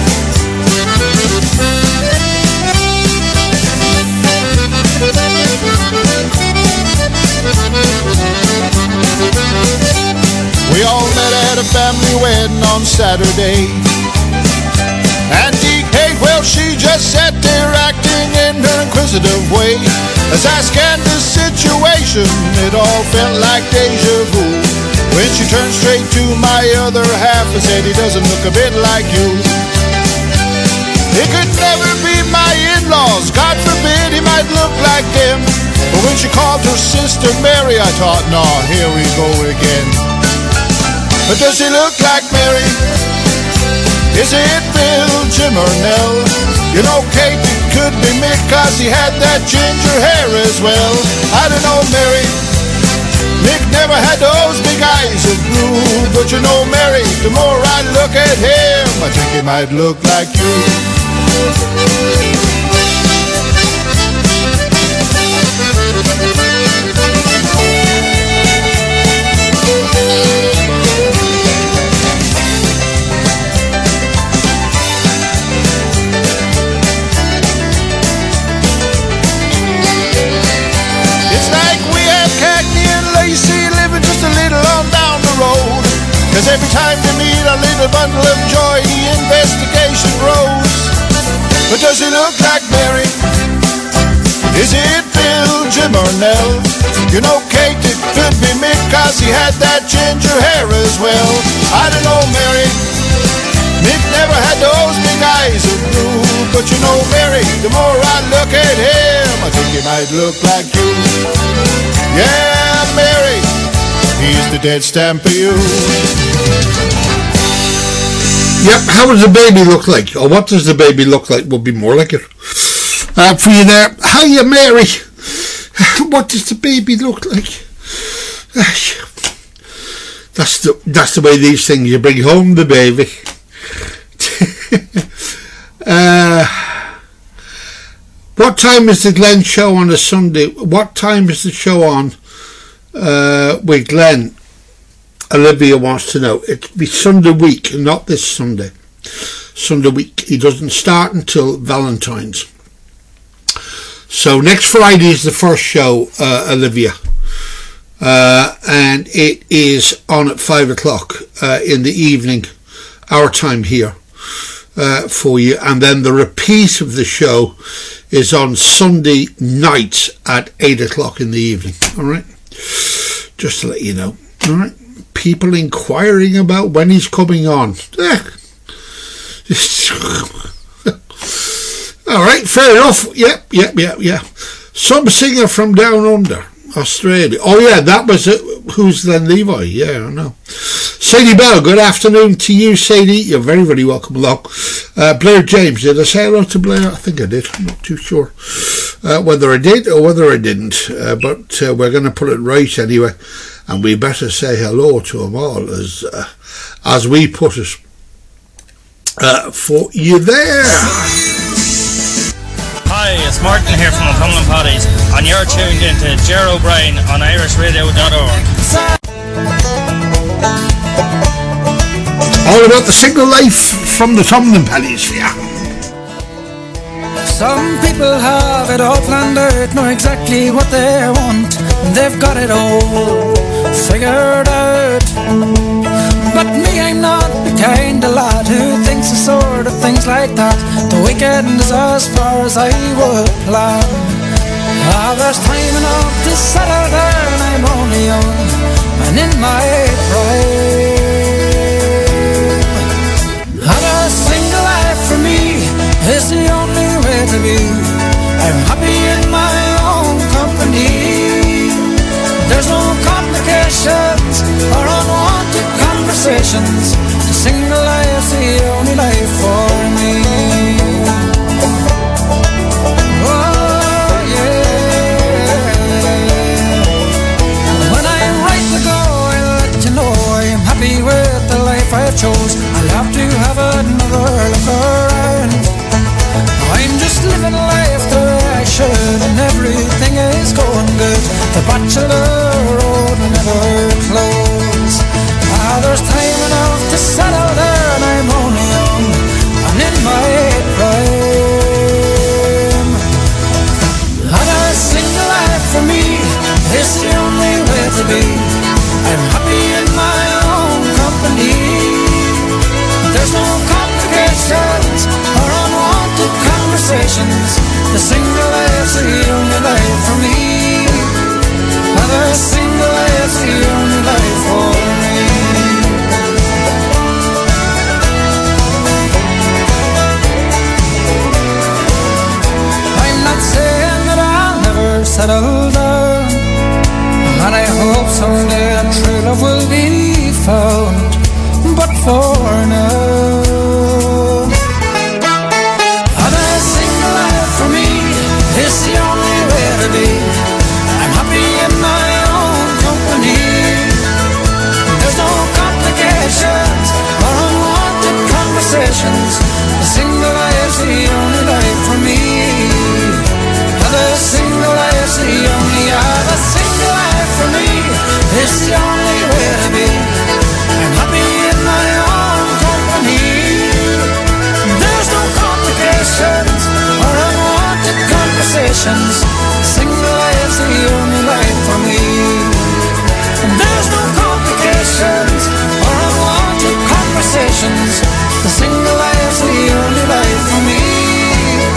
We all met at a family wedding on Saturday. Auntie Kate, well, she just sat there acting in her inquisitive way. As I scanned the situation, it all felt like deja vu, when she turned straight to my other half and said, he doesn't look a bit like you. It could never be my in-laws, God forbid he might look like them. But when she called her sister Mary, I thought, nah, here we go again. But does he look like Mary? Is it Bill, Jim, or Nell? You know, Kate, it could be Mick, cause he had that ginger hair as well. I don't know, Mary. Mick never had those big eyes of blue, but you know, Mary, the more I look at him, I think he might look like you. But does he look like Mary? Is it Bill, Jim or Nell? You know, Kate, it could be Mick, cause he had that ginger hair as well. I don't know, Mary. Mick never had those big eyes of blue. But you know, Mary, the more I look at him, I think he might look like you. Yeah, Mary, he's the dead stamp of you. Yep, how does the baby look like? Or what does the baby look like would be more like it. Uh, for you there. Hiya, Mary. What does the baby look like? That's the, that's the way these things, you bring home the baby. uh, what time is the Glenn show on a Sunday? What time is the show on uh, with Glenn? Olivia wants to know. It'll be Sunday week, not this Sunday. Sunday week. He doesn't start until Valentine's. So next Friday is the first show, uh, Olivia. Uh, and it is on at five o'clock uh, in the evening, our time here, uh, for you. And then the repeat of the show is on Sunday night at eight o'clock in the evening. All right? Just to let you know. All right? People inquiring about when he's coming on. All right, fair enough. Yep, yep, yep, yep. Some singer from down under, Australia. Oh yeah, that was it. Who's Glenn Levi? Yeah, I know. Sadie Bell, good afternoon to you, Sadie. You're very, very welcome along. Uh, Blair James, did I say hello to Blair? I think I did. I'm not too sure uh, whether I did or whether I didn't. Uh, but uh, we're going to put it right anyway. And we better say hello to them all as, uh, as we put it uh, for you there. Hi, it's Martin here from O'Connell Potties, and you're tuned into Ger O'Brien on irish radio dot org. All about the single life from the Tumbling Paddies, yeah. Some people have it all planned out, know exactly what they want. They've got it all figured out. But me, I'm not the kind of lad who thinks the sort of things like that. The weekend is as far as I would plan. Ah, there's time enough to settle down. I'm only young and in my prime. And a single life for me is the only way to be. I'm happy in my own company. There's no complications or unwanted conversations. A single life's the only life for me. Oh yeah. When I'm right to go, I'll let you know I'm happy with the life I chose. I'll have to have another look around. I'm just living life the way I should, and everything is going good. The bachelor road never closed. Ah, there's time enough to settle down. I'm only young and in my prime. And a single life for me is the only way to be. I'm happy in my own company. There's no complications or unwanted conversations. The single life's the only life for me. And a single life's the only life for me. I'm not saying that I'll never settle down, and I hope someday a true love will be found. But for now, and a single life for me is the only way to be. I'm happy in my own company. There's no complications or unwanted conversations. A single life's the only life for me. And a single life's the only, and a single life for me is the only way to be. I'm happy in my own company. There's no complications or unwanted conversations. Single life's the only life for me. There's no complications or unwanted conversations. The single life's the only life for me.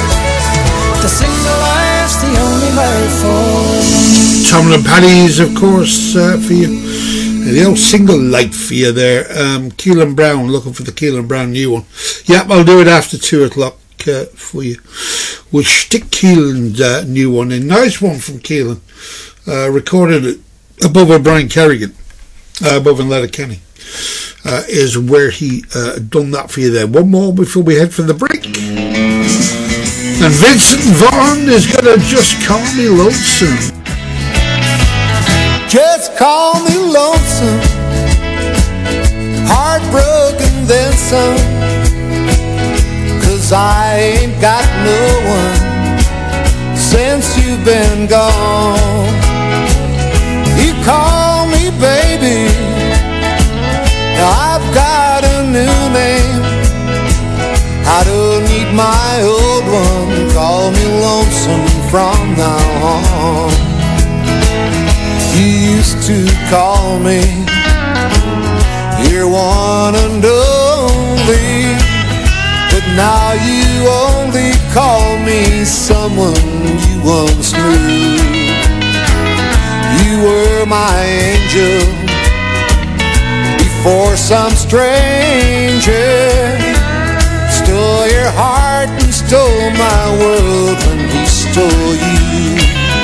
Tom and Paddy's, of course, uh, for you. Uh, the old single light for you there. Um, Keelan Brown, looking for the Keelan Brown new one. Yep, I'll do it after two o'clock uh, for you. We'll stick Keelan's uh, new one in. Nice one from Keelan. Uh, recorded it above a Brian Kerrigan, uh, above in Letterkenny. Uh, is where he uh, done that for you there. One more before we head for the break. And Vincent Vaughn is gonna just call me lonesome. Just call me lonesome, heartbroken then some, 'cause I ain't got no one since you've been gone. You call me baby, I've got a new name. I don't need my old one, call me lonesome from now on. You used to call me your one and only, but now you only call me someone you once knew. You were my angel before some stranger stole your heart and stole my world when he stole you.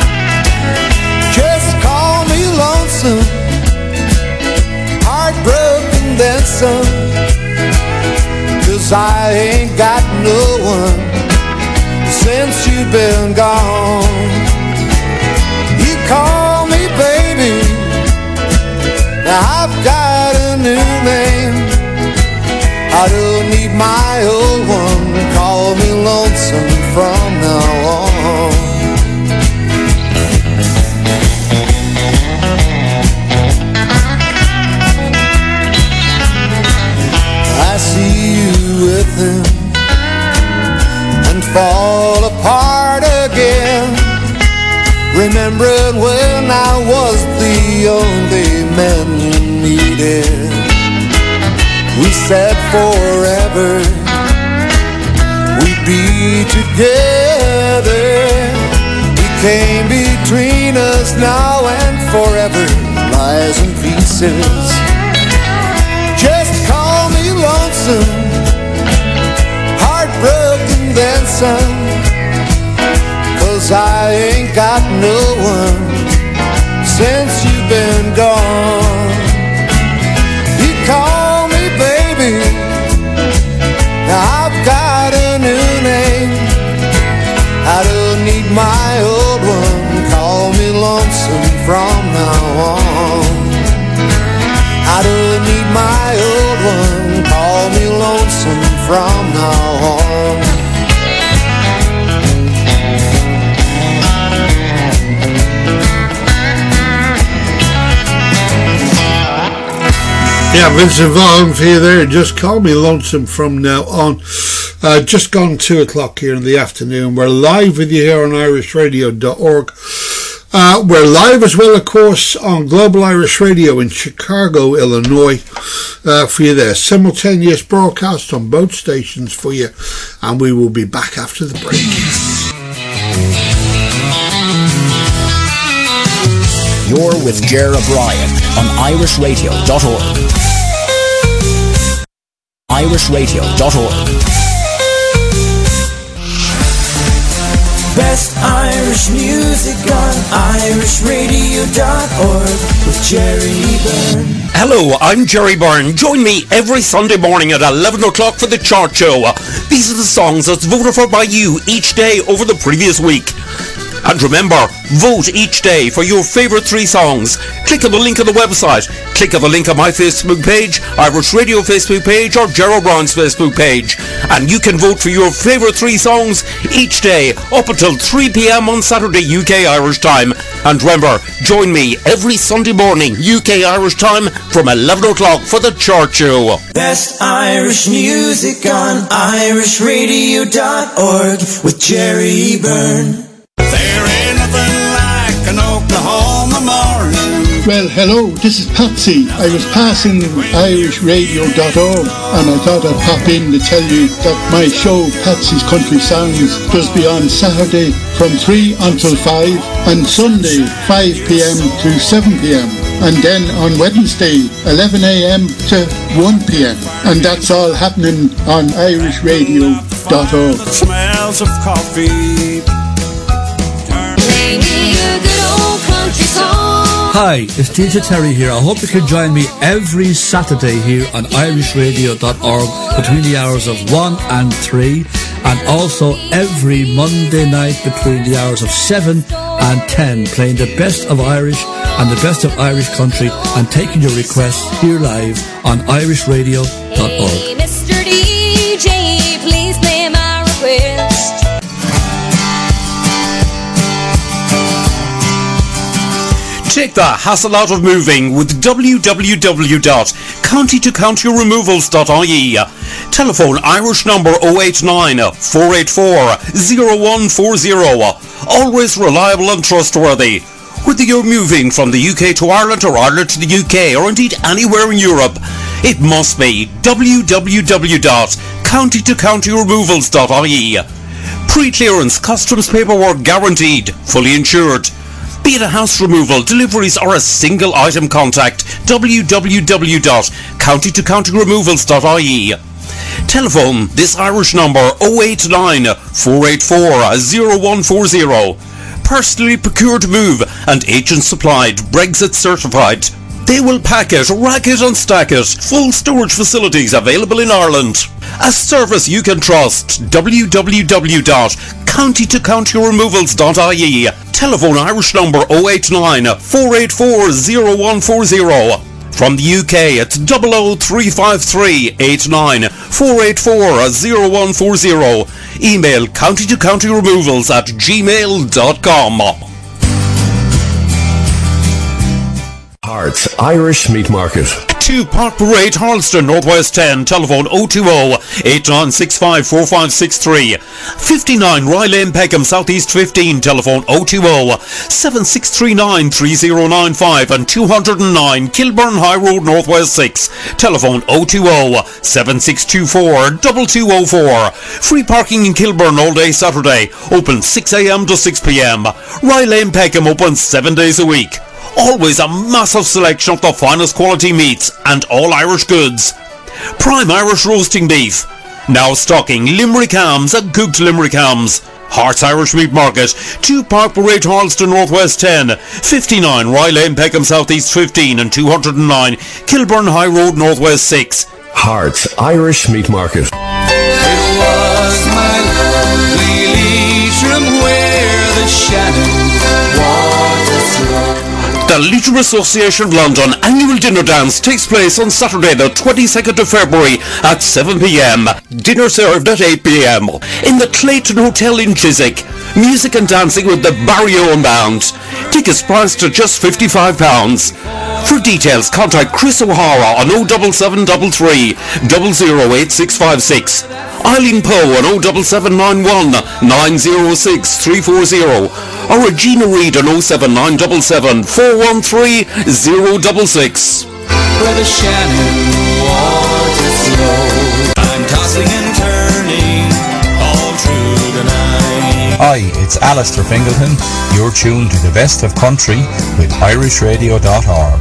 Just call me lonesome, heartbroken then some, 'cause I ain't got no one since you've been gone. You call me baby, now I've got a new name. I don't need my old one, call me lonesome from now on. I see you with him and fall apart again, remembering when I was the only man you needed. We said forever we'd be together. You came between us, now and forever lies in pieces. Just call me lonesome, heartbroken then some, 'cause I ain't got no one since you've been gone. You call me baby, now I've got a new name. I don't need my old one, call me lonesome from now on. I don't need my old one, call me lonesome from now on. Yeah, Vincent Vaughn for you there. Just call me lonesome from now on. Uh, just gone two o'clock here in the afternoon. We're live with you here on irish radio dot org. Uh, we're live as well, of course, on Global Irish Radio in Chicago, Illinois, uh, for you there. Simultaneous broadcast on both stations for you, and we will be back after the break. You're with Ger O'Brien on irish radio dot org. irish radio dot org. Best Irish music on irish radio dot org with Jerry Byrne. Hello, I'm Jerry Byrne. Join me every Sunday morning at eleven o'clock for the Chart Show. These are the songs that's voted for by you each day over the previous week. And remember, vote each day for your favourite three songs. Click on the link on the website. Click on the link on my Facebook page, Irish Radio Facebook page, or Ger O'Brien's Facebook page. And you can vote for your favourite three songs each day up until three p.m. on Saturday U K Irish time. And remember, join me every Sunday morning U K Irish time from eleven o'clock for the Chart Show. Best Irish music on irish radio dot org with Jerry Byrne. There ain't nothing like an Oklahoma morning. Well, hello, this is Patsy. I was passing irish radio dot org and I thought I'd pop in to tell you that my show, Patsy's Country Songs, does be on Saturday from three until five and Sunday five p.m. to seven p.m. and then on Wednesday eleven a.m. to one p.m. and that's all happening on irish radio dot org. Smells of coffee. Play me a good old country song. Hi, it's D J Terry here. I hope you can join me every Saturday here on irish radio dot org between the hours of one and three, and also every Monday night between the hours of seven and ten, playing the best of Irish and the best of Irish country and taking your requests here live on irish radio dot org. Hey, Mister D J, please play my request. Take the hassle out of moving with w w w dot county to county removals dot I E. Telephone Irish number oh eight nine, four eight four, oh one four oh. Always reliable and trustworthy. Whether you're moving from the U K to Ireland or Ireland to the U K or indeed anywhere in Europe, it must be w w w dot county to county removals dot I E. Pre-clearance customs paperwork guaranteed, fully insured. Be it a house removal, deliveries or a single item, contact w w w dot county to county removals dot I E. Telephone this Irish number oh eight nine, four eight four, oh one four oh. Personally procured move and agent supplied, Brexit certified. They will pack it, rack it and stack it. Full storage facilities available in Ireland. A service you can trust. w w w dot county to county removals dot I E. Telephone Irish number oh eight nine, four eight four, oh one four oh. From the U K, it's double oh three five three, eight nine, four eight four, oh one four oh. Email county to county removals at gmail dot com. Hearts Irish Meat Market. two Park Parade, Harleston, Northwest ten. Telephone oh two oh, eight nine six five, four five six three. fifty-nine Rye Lane, Peckham, Southeast fifteen. Telephone oh two oh, seven six three nine, three oh nine five. And two oh nine Kilburn High Road, Northwest six. Telephone oh two oh, seven six two four, two two oh four. Free parking in Kilburn all day Saturday. Open six a.m. to six p.m. Rye Lane, Peckham open seven days a week. Always a massive selection of the finest quality meats and all Irish goods. Prime Irish roasting beef. Now stocking Limerick hams and cooked Limerick hams. Hearts Irish Meat Market, two Park Parade, Harleston, Northwest ten, fifty-nine Rye Lane, Peckham, Southeast fifteen, and two oh nine Kilburn High Road, Northwest six. Hearts Irish Meat Market. It was my lovely Leitrim where the Shannon waters flow. The Leitrim Association of London annual dinner dance takes place on Saturday the twenty-second of February at seven p.m. Dinner served at eight p.m. in the Clayton Hotel in Chiswick. Music and dancing with the Barry Owen Band. Tickets priced at just fifty-five pounds. For details, contact Chris O'Hara on oh seven seven three, three oh eight six five six. Eileen Poe on oh seven seven nine one, nine oh six three four oh. Or Regina Reid on oh seven nine seven seven, four one three, oh six six. Where the Shannon waters flow. I'm tossing and turning all through the night. Hi, it's Alistair Fingleton. You're tuned to the best of country with irish radio dot org.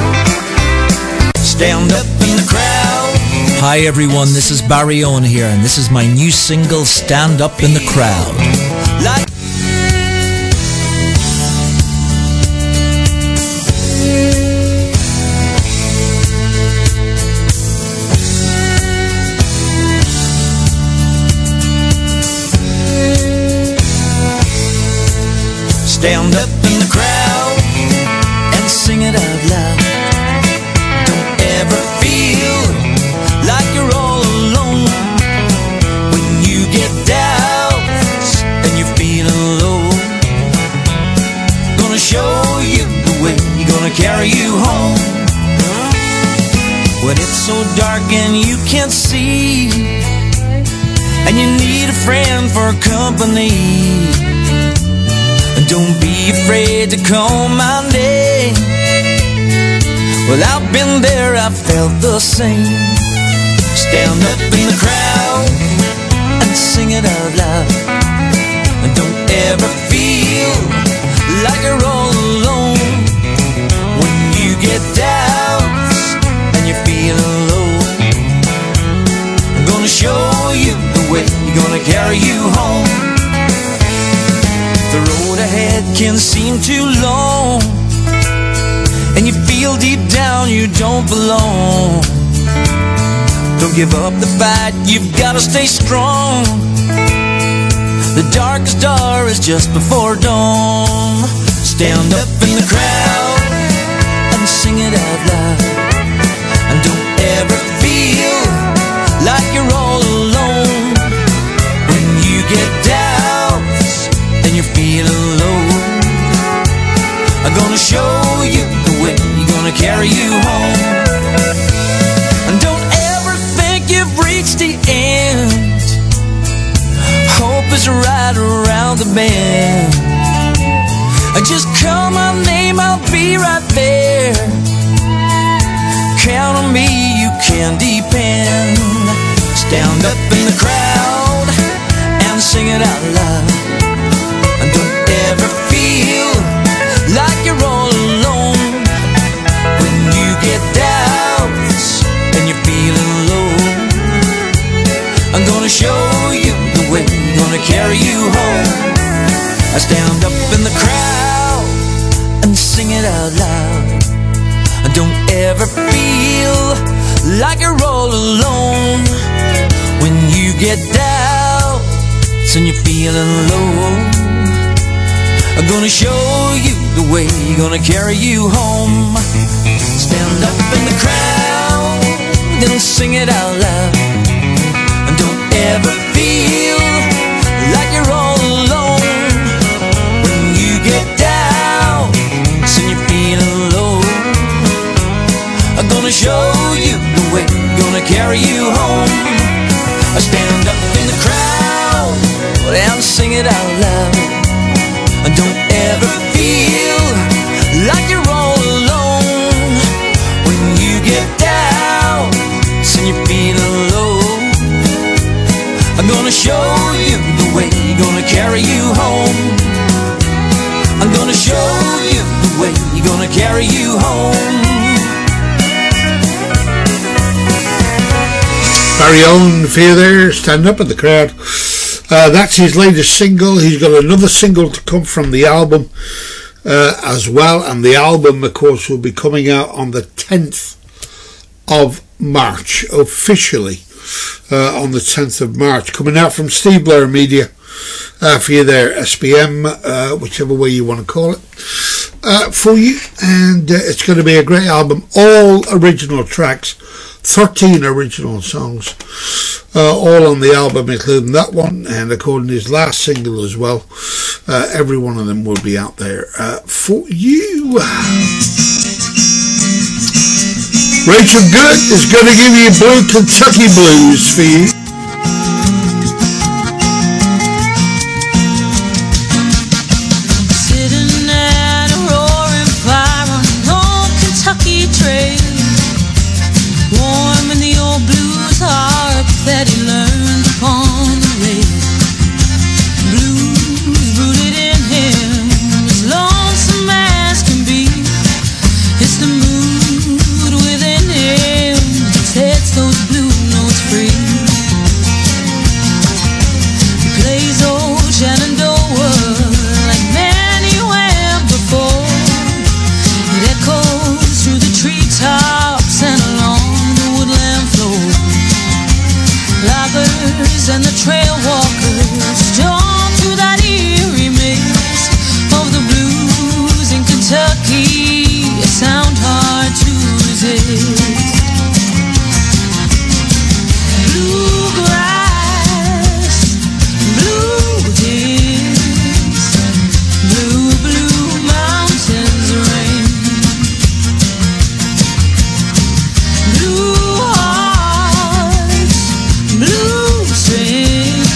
Stand up in the crowd. Hi everyone, this is Barry Owen here, and this is my new single, Stand Up in the Crowd. Like stand up in the crowd and sing it out loud. Don't ever feel like you're all alone. When you get doubts and you're feeling low, gonna show you the way, gonna carry you home. When it's so dark and you can't see, and you need a friend for company, don't be afraid to call my name. Well, I've been there, I've felt the same. Stand up in the crowd and sing it out loud. And don't ever feel like you're all alone. When you get doubts and you're feeling low, I'm gonna show you the way, gonna carry you home. The road ahead can seem too long, and you feel deep down you don't belong. Don't give up the fight, you've gotta stay strong. The darkest hour is just before dawn. Stand up in the crowd and sing it out loud. And don't ever feel like you're all alone. When you get doubts and you're feeling low, I'm gonna show you the way, gonna carry you home. And don't ever think you've reached the end. Hope is right around the bend. Just call my name, I'll be right there. Count on me, you can depend. Stand up in the crowd and sing it out loud. And don't ever feel like you're all alone. When you get doubts and you're feeling low, I'm gonna show you the way, gonna carry you home. I stand up in the crowd and sing it out loud. And don't ever feel like you're all alone. When you get doubts and you're feeling low, I'm gonna show you the way, gonna carry you home. Stand up in the crowd and sing it out loud. And don't ever feel like you're all alone. Get down, and you're feeling low, I'm gonna show you the way, gonna carry you home. I stand up in the crowd and sing it out loud. And don't ever feel like you're all alone. When you get down, and you're feeling low, I'm gonna show you the way, gonna carry you home. I'm gonna show you the way, gonna carry you home. Barry Owen for you there, stand up in the crowd. Uh, that's his latest single. He's got another single to come from the album uh, as well. And the album, of course, will be coming out on the tenth of March, officially uh, on the tenth of March. Coming out from Steve Blair Media. Uh, for you there, S B M, uh, whichever way you want to call it, uh, for you. And uh, it's going to be a great album, all original tracks, thirteen original songs, uh, all on the album, including that one, and according to his last single as well. Uh, every one of them will be out there uh, for you. Rachel Good is going to give you Blue Kentucky Blues for you. That he learned upon the way. Blues rooted in him, as lonesome as can be. It's the mood within him that sets those blue notes free. He plays old Shenandoah like many went before. It echoes through the treetops and along the woodland floor. Loggers and the trail walkers jump through that eerie mix of the blues in Kentucky, a sound hard to resist. Bluegrass, blue hills, blue, blue mountains rain. Blue hearts, blue strings,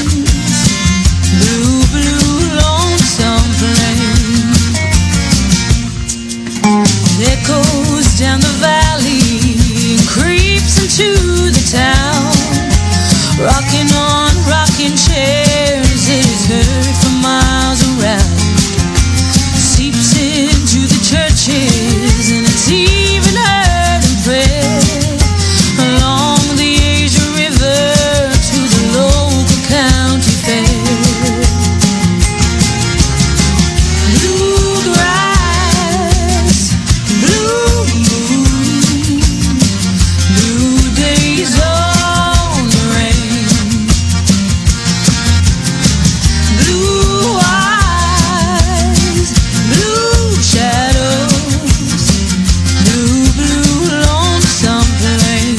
rocking on rocking chairs. It is heard for miles around, seeps into the churches, and it's even heard in prayer along the Asia River to the local county fair. Bluegrass, blue moon, blue days on the range, blue eyes, blue shadows, blue, blue lonesome plain.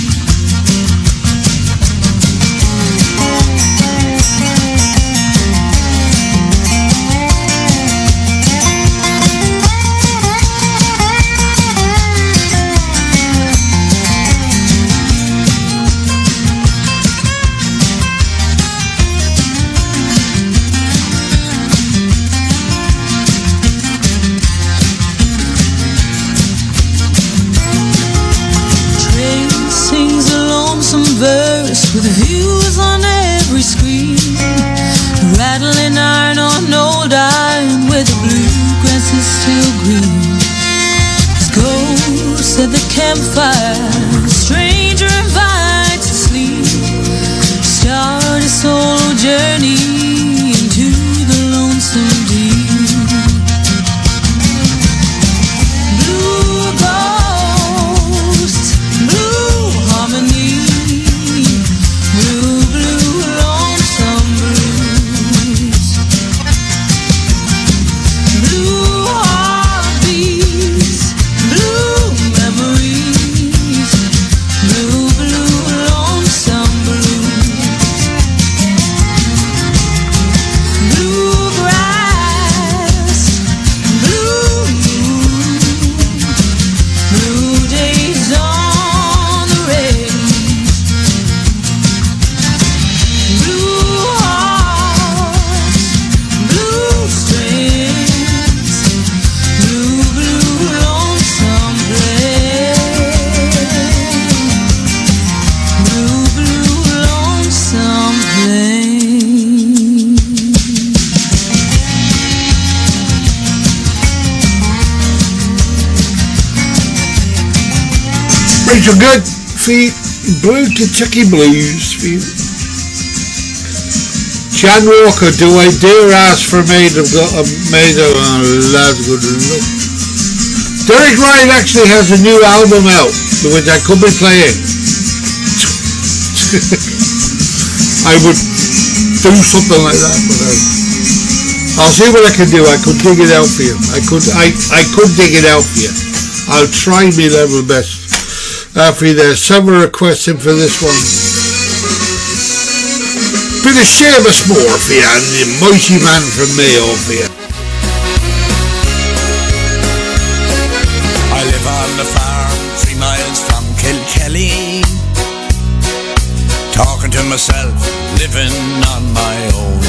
Train sings a lonesome verse with views on every screen, rattling iron on old iron where the bluegrass is still green. His ghost at the campfire, a stranger invites to sleep, start a solo journey into the lonesome deep. Blue ghosts, blue harmony, blue, blue lonesome blues, blue heartbeats, blue memories, blue, blue lonesome blues, bluegrass, blue moon, blue days on the range, blue hearts, blue strings, blue, blue lonesome place, blue, blue lonesome place. Rachel Good feet Blue Kentucky Blues feet. Jan Walker, do I dare ask for a maid of got a maid of oh, lads good enough. Derek Ryan actually has a new album out which I could be playing. I would do something like that, but I, I'll see what I can do. I could dig it out for you. I could I, I could dig it out for you. I'll try my level best. Uh, for you there, several requests in for this one. Bit of Seamus Moore for you, and the Mighty Man from Mayo for you. I live on the farm three miles from Kilkelly, talking to myself, living on my own.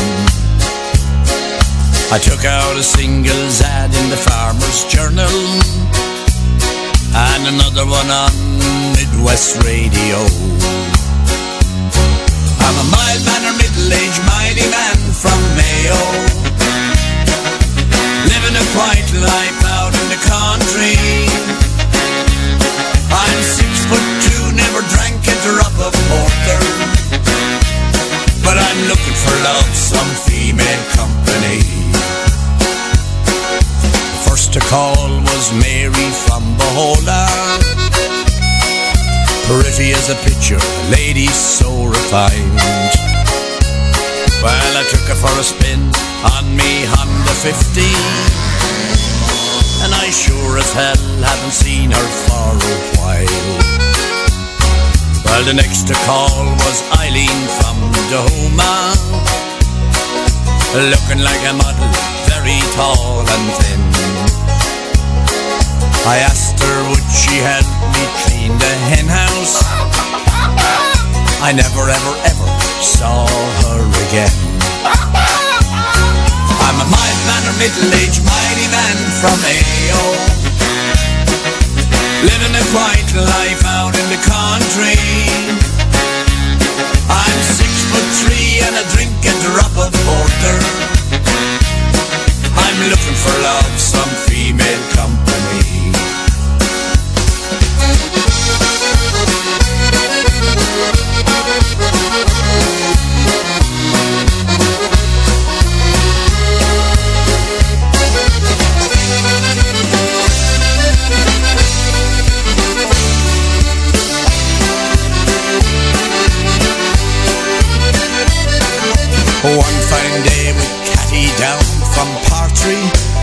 I took out a singles ad in the Farmer's Journal and another one on Midwest Radio. I'm a mild-mannered, middle-aged, mighty man from Mayo, living a quiet life out in the country. I'm six foot two, never drank a drop of porter, but I'm looking for love, some female company. First to call was Mary from Bohola, pretty as a picture, lady so refined. Well, I took her for a spin on me Honda fifty, and I sure as hell haven't seen her for a while. Well, the next to call was Eileen from Dahoma, looking like a model, very tall and thin. I asked her would she help me clean the hen house. I never ever ever saw her again. I'm a mild-mannered, middle-aged, mighty man from Mayo, living a quiet life out in the country. I'm six foot three and I drink a drop of porter. I'm looking for love, some female company. One fine day with Catty down from Partry,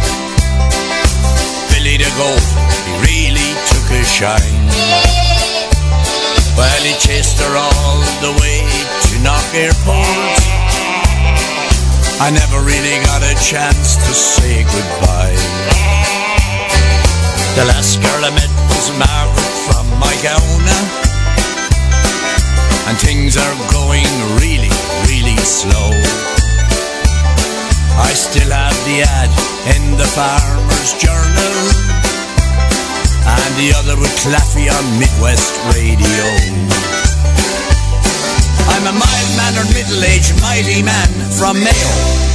Billy the goat, he really took a shine. Well, he chased her all the way to Knock Airport. I never really got a chance to say goodbye. The last girl I met was Margaret from Mygona, and things are going really, really slow. I still have the ad in the Farmer's Journal, and the other with Claffey on Midwest Radio. I'm a mild-mannered, middle-aged, mighty man from Mayo,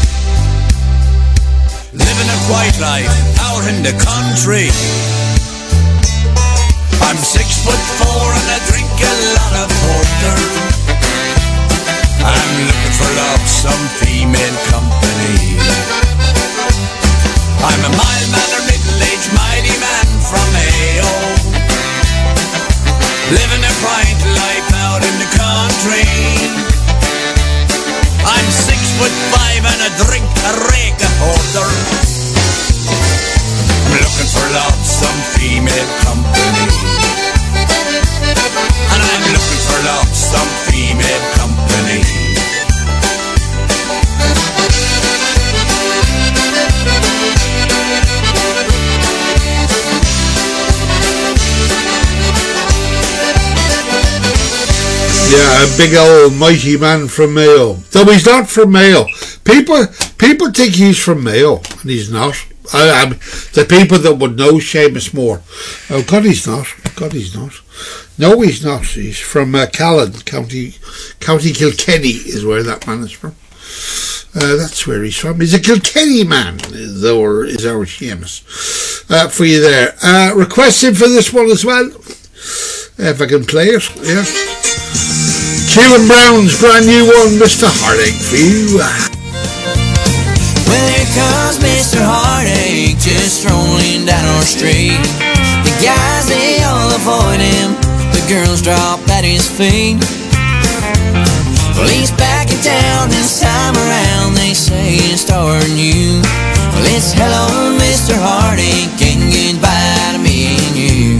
living a quiet life out in the country. I'm six foot four and I drink a lot of porter. I'm looking for love, some female company. I'm a mild-mannered, middle-aged, mighty man from Mayo, living a quiet life out in the country. I'm six foot five and I drink a rake of porter. I'm looking for love, some female company. And I'm looking for love, some female company. Yeah, a big old mighty man from Mayo. Though he's not from Mayo. People people think he's from Mayo, and he's not. I, I, the people that would know Seamus Moore. Oh, God, he's not. God, he's not. No, he's not. He's from uh, Callan, County County Kilkenny is where that man is from. Uh, that's where he's from. He's a Kilkenny man, though, is our Seamus. Uh, for you there. Uh, requesting for this one as well. If I can play it, yeah. Keelan Brown's brand new one, Mister Heartache for you. Well, here comes Mister Heartache, just strolling down our street. The guys, they all avoid him, the girls drop at his feet. Well, he's back in town this time around, they say it's starting new. Well, it's hello, Mister Heartache, and goodbye to me and you.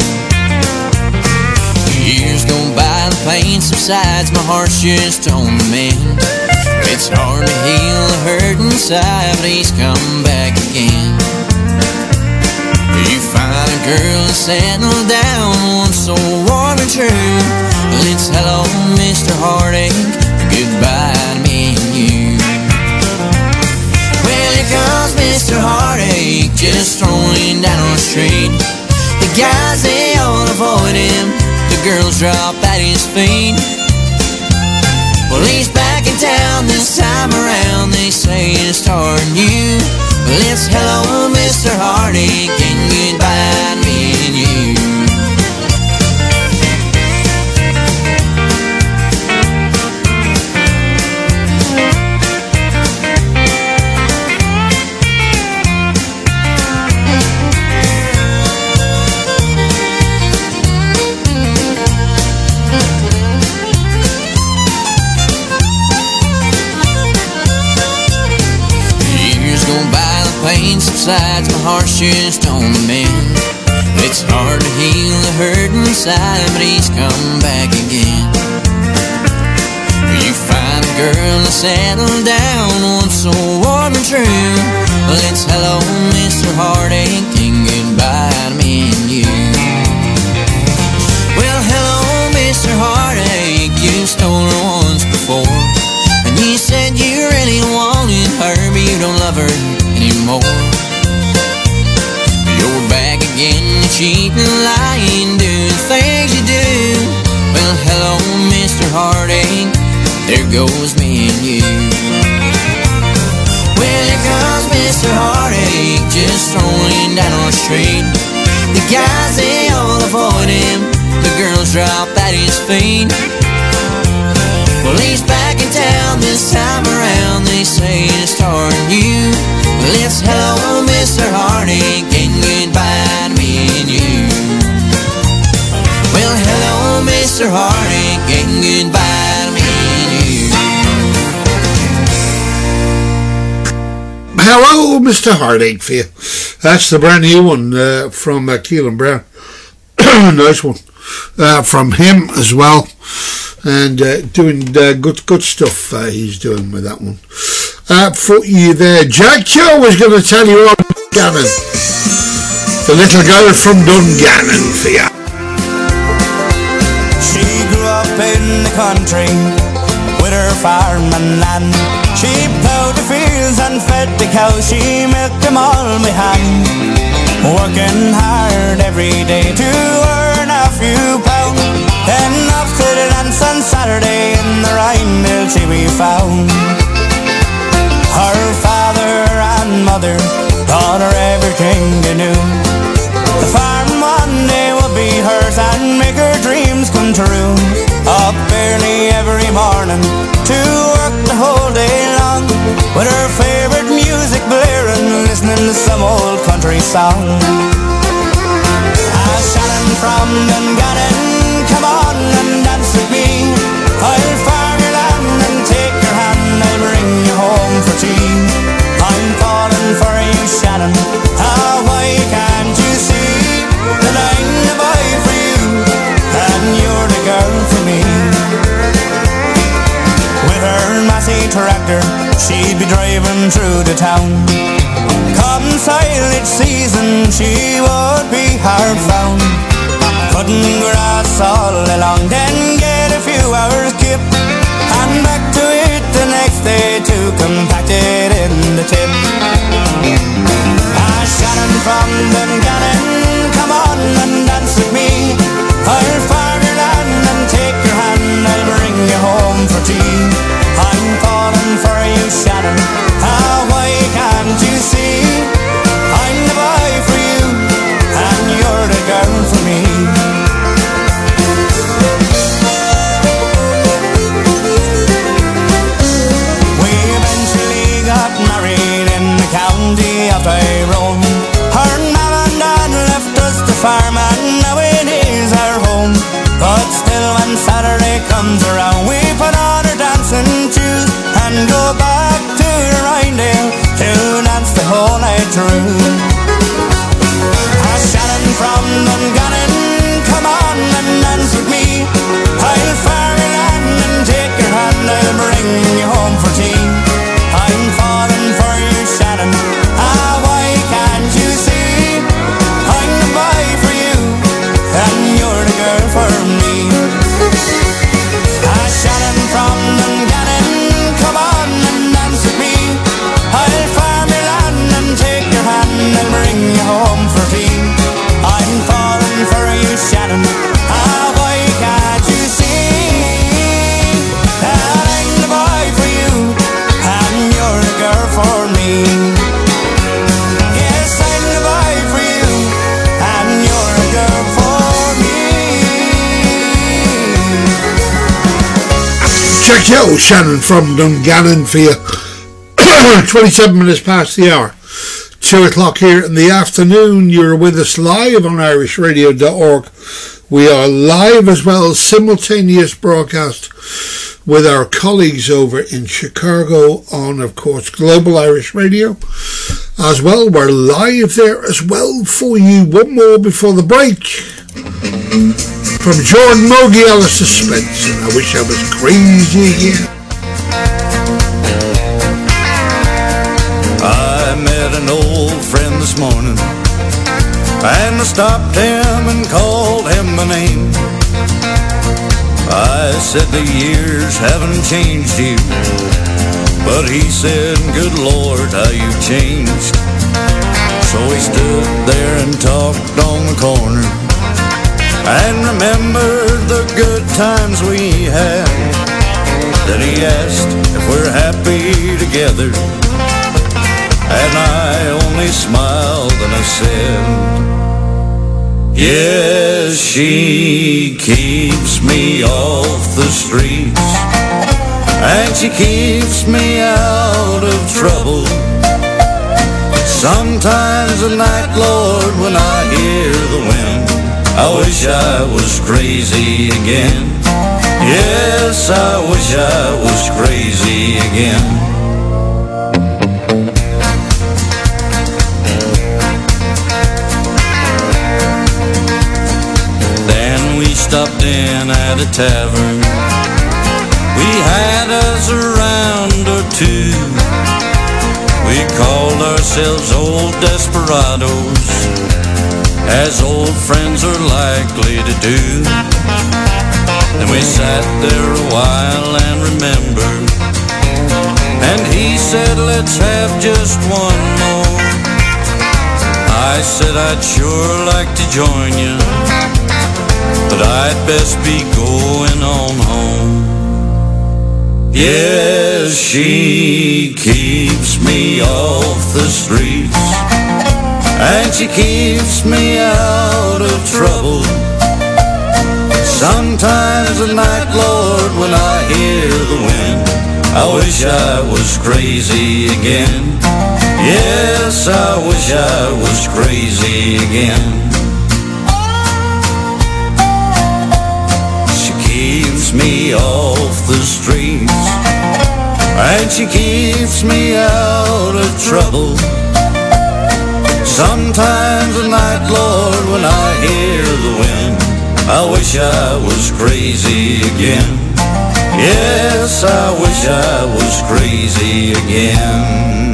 Years go by, the pain subsides, my heart's just on the mend. It's hard to heal the hurt inside, but he's come back again. You find a girl and settle down, one so warm and true. Well, it's hello, Mister Heartache, goodbye to me and you. Well, here comes Mister Heartache, just strolling down the street. The guys, they all avoid him, the girls drop at his feet. Well, he's back in town this time around, they say it's starting new. Well, it's hello, Mister Heartache, and goodbye to me and you. Pain subsides, my heart's just on the mend. It's hard to heal the hurt inside, but he's come back again. You find a girl and settle down, one so warm and true. Well, it's hello, Mister Heartache, and goodbye to me and you. Well, hello, Mister Heartache, you stole her once before, and you said you really wanted her, but you don't love her anymore. You're back again, cheating, lying, doing things you do. Well, hello, Mister Heartache, goes me and you. Well, here comes Mister Heartache, just strolling down our street. The guys, they all avoid him, the girls drop at his feet. Well, he's back in town this time around, they say it's starting new. Well, it's hello, Mister Heartache, and goodbye to me and you. Well, hello, Mister Heartache, and goodbye to me and you. Hello, Mister Heartache for you. That's the brand new one uh, from uh, Keelan Brown. Nice one. Uh, from him as well. And uh, doing uh, good good stuff uh, he's doing with that one. Uh, for you there, Jack Joe was going to tell you about Dungannon. The little girl from Dungannon for you. She grew up in the country with her farming land. She plowed the fields and fed the cows, she milked them all by hand. Working hard every day to earn a few pounds. Then off to the dance on Saturday in the Rhinedale she be found. Her father and mother taught her everything they knew. The farm one day would be hers and make her dreams come true. Up early every morning to work the whole day long, with her favourite music blaring, listening to some old country song. Ah, Shannon from Dungannon, come on and dance with me. I'll farm your land and take your hand, I'll bring you home for tea. I'm calling for you, Shannon, ah, why can't you see that I'm the boy for you and you're the girl for me? With her Massey tractor she'd be driving through the town. Come silage season she would be hard found. Cutting grass all along, then get a few hours kip, and back to it the next day to compact it in the tip. Ah, Shannon from Dungannon, come on and dance with me. I'll farm your land and take your hand, I'll bring you home for tea. I'm calling for you, Shannon, ah, why can't you see? I'm the boy for you and you're the girl for me. We eventually got married in the county of Tyrone. Her mum and dad left us to farm and now it is our home. But still when Saturday comes around we put on our dancing shoes and go back to the Rhinedale to dance the whole night through. Ah, Shannon from Dungannon, come on and dance with me. I'll farm your land and take your hand, I'll bring you home for tea. I'm falling for you, Shannon, ah, why can't you see? I'm the boy for you and you're the girl for me. Ah, Shannon from Dungannon, come on and dance with me. I'll farm your land and take your hand and bring you home for tea. I'm falling for you, Shannon, ah, why can't you see that I'm the boy for you and you're the girl for me? Yes, I'm the boy for you and you're the girl for me. Check you out, Shannon from Dungannon for you. twenty-seven minutes past the hour. two o'clock here in the afternoon. You're with us live on irish radio dot org. We are live as well, simultaneous broadcast with our colleagues over in Chicago on, of course, Global Irish Radio. As well, we're live there as well for you. One more before the break. From Jordan Mogi, Alice Suspense, and I wish I was crazy again. I met an old friend this morning, and I stopped him and called him by name. I said the years haven't changed you, but he said, good Lord, how you changed. So we stood there and talked on the corner and remembered the good times we had. Then he asked if we're happy together, and I only smiled and I said, yes, she keeps me off the streets, and she keeps me out of trouble. Sometimes at night, Lord, when I hear the wind, I wish I was crazy again. Yes, I wish I was crazy again. Then we stopped in at a tavern. We had us a round or two. We called ourselves Old Desperados, as old friends are likely to do. Then we sat there a while and remembered, and he said, let's have just one more. I said I'd sure like to join you, but I'd best be going on home. Yes, she keeps me off the streets, and she keeps me out of trouble. Sometimes at night, Lord, when I hear the wind, I wish I was crazy again. Yes, I wish I was crazy again. She keeps me off the streets, and she keeps me out of trouble. Sometimes at night, Lord, when I hear the wind, I wish I was crazy again. Yes, I wish I was crazy again.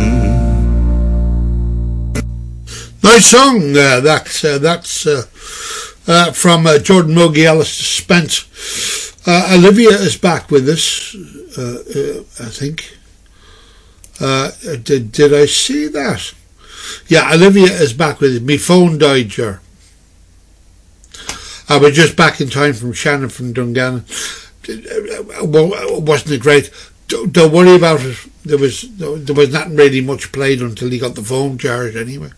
Nice song. Uh, that's uh, that's uh, uh, from uh, Jordan Mogi, Alistair Spence. Uh, Olivia is back with us, uh, uh, I think. Uh, did did I see that? Yeah, Olivia is back with us. My phone died, Ger. I was just back in time from Shannon from Dungannon. Wasn't it great? Don't, don't worry about it. There was there was not really much played until he got the phone charged anyway.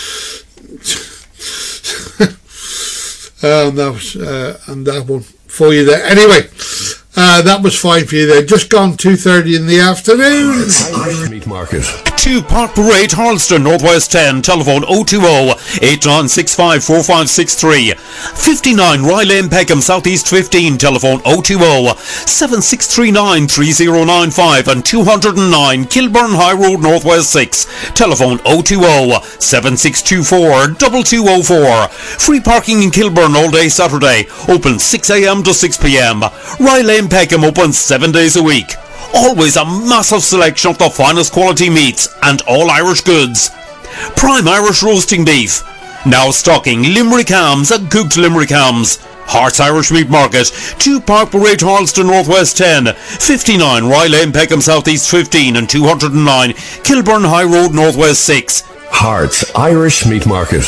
um, that was uh, and that one for you there. Anyway, uh, that was fine for you there. Just gone two thirty in the afternoon. Irish Meat Market. two Park Parade, Harleston, Northwest ten, telephone oh two oh, eight nine six five, four five six three. fifty-nine Rye Lane, Peckham, Southeast fifteen, telephone oh two oh, seven six three nine, three oh nine five, and two oh nine Kilburn High Road, Northwest six, telephone oh two oh, seven six two four, two two oh four. Free parking in Kilburn all day Saturday, open six a.m. to six p.m. Rye Lane, Peckham, open seven days a week. Always a massive selection of the finest quality meats and all Irish goods. Prime Irish roasting beef. Now stocking Limerick hams and cooked Limerick hams. Hearts Irish Meat Market, two Park Parade, Harleston, Northwest ten, fifty-nine Rye Lane, Peckham, Southeast fifteen, and two oh nine Kilburn High Road, Northwest six. Hearts Irish Meat Market.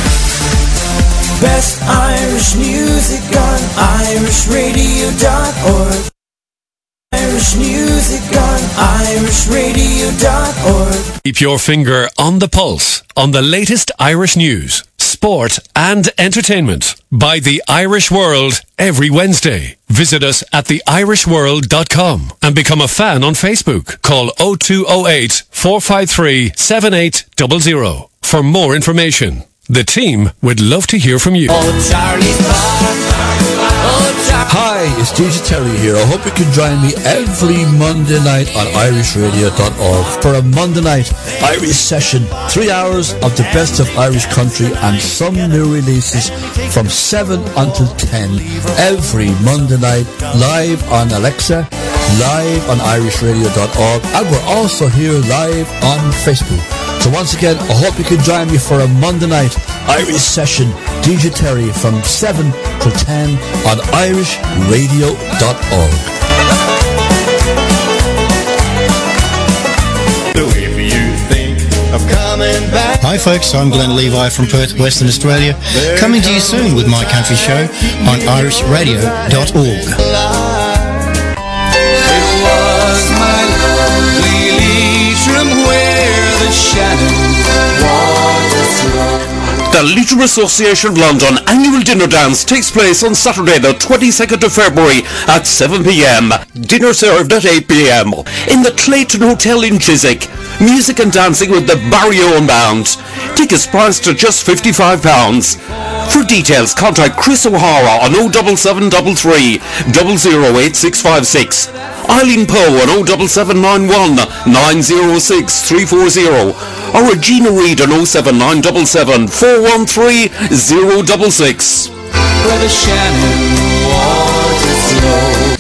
Best Irish music on irish radio dot org. Irish music on irish radio dot org. Keep your finger on the pulse on the latest Irish news, sport and entertainment by The Irish World every Wednesday. Visit us at the irish world dot com and become a fan on Facebook. Call oh two oh eight, four five three, seven eight zero zero for more information. The team would love to hear from you. Oh, Charlie's Bar. Hi, it's D J Terry here. I hope you can join me every Monday night on irish radio dot org for a Monday night Irish session. Three hours of the best of Irish country and some new releases from seven until ten every Monday night, live on Alexa, live on irish radio dot org, and we're also here live on Facebook. So once again, I hope you can join me for a Monday night Irish session. D J Terry from seven till ten on irish radio dot org. If you think of coming back. Hi folks, I'm Glenn Levi from Perth, Western Australia, coming to you soon with my country show on irish radio dot org. It was The Leisure Association of London annual dinner dance takes place on Saturday the twenty-second of February at seven p m. Dinner served at eight p m in the Clayton Hotel in Chiswick. Music and dancing with the Barry Owen Band. Tickets priced at just fifty-five pounds. For details, contact Chris O'Hara on oh seven seven three three, zero zero eight six five six. Eileen Poe on oh seven seven nine one, nine oh six three four zero. Or Regina Reid on oh seven nine seven seven, four one three, zero six six. Where the Shannon waters flow.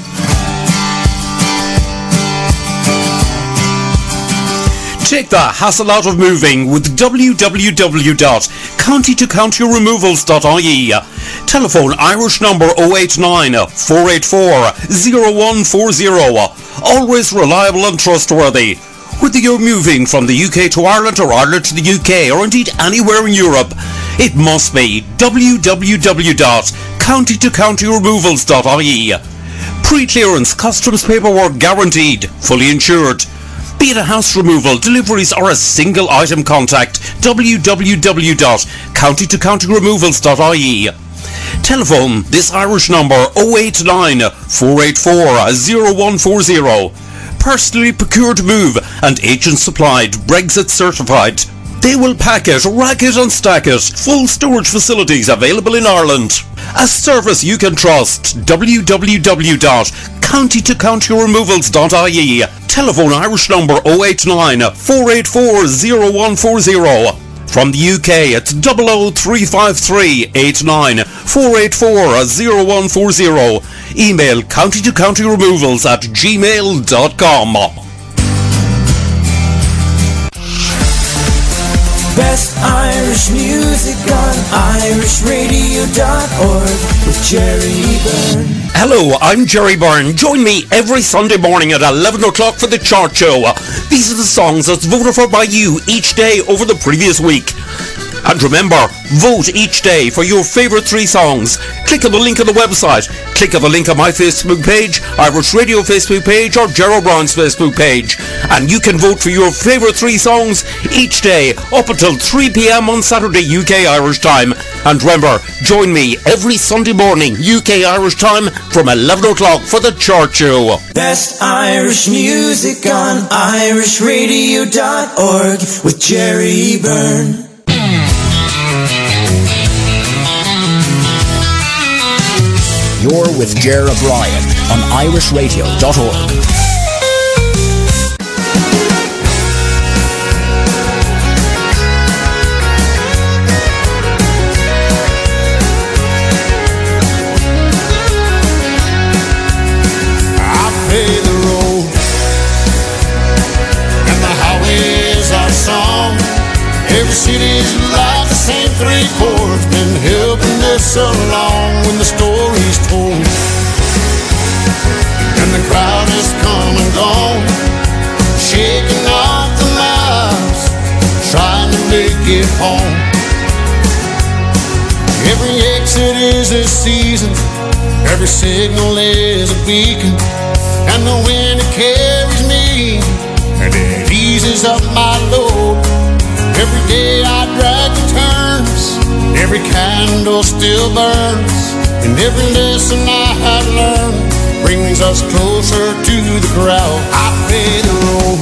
Take the hassle out of moving with w w w dot county to county removals dot I E. Telephone Irish number oh eight nine, four eight four, zero one four zero. Always reliable and trustworthy. Whether you're moving from the U K to Ireland or Ireland to the U K or indeed anywhere in Europe, it must be w w w dot county to county removals dot I E. Pre-clearance customs paperwork guaranteed, fully insured. Be it a house removal, deliveries or a single item, contact w w w dot county to county removals dot I E. Telephone this Irish number oh eight nine, four eight four, zero one four zero. Personally procured move and agent supplied, Brexit certified. They will pack it, rack it and stack it. Full storage facilities available in Ireland. A service you can trust. w w w dot county to county removals dot I E. Telephone Irish number oh eight nine, four eight four, zero one four zero. From the U K, it's double oh three five three, eight nine, four eight four, zero one four zero. Email county to county removals at gmail dot com. Best Irish music on irish radio dot org with Jerry Byrne. Hello, I'm Jerry Byrne. Join me every Sunday morning at eleven o'clock for the Chart Show. These are the songs that's voted for by you each day over the previous week. And remember, vote each day for your favourite three songs. Click on the link on the website. Click on the link on my Facebook page, Irish Radio Facebook page, or Gerald Brown's Facebook page. And you can vote for your favourite three songs each day up until three p m on Saturday U K Irish time. And remember, join me every Sunday morning U K Irish time from eleven o'clock for the Chart Show. Best Irish music on irish radio dot org with Jerry Byrne. You're with Ger O'Brien on irish radio dot org. Every city's like the same three chords, been helping us along when the story's told. And the crowd has come and gone, shaking off the miles, trying to make it home. Every exit is a season, every signal is a beacon, and the wind it carries me, and it eases up my load. Every day I drag the turns, every candle still burns, and every lesson I have learned brings us closer to the crowd. I pay the road,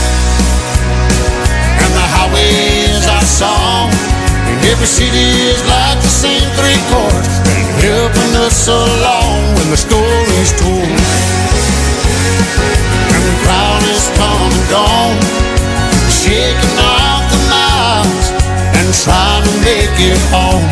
and the highway is our song, and every city is like the same three chords, been helping us along when the story's told. And the crowd is come and gone, shaking off the miles and trying to make it home.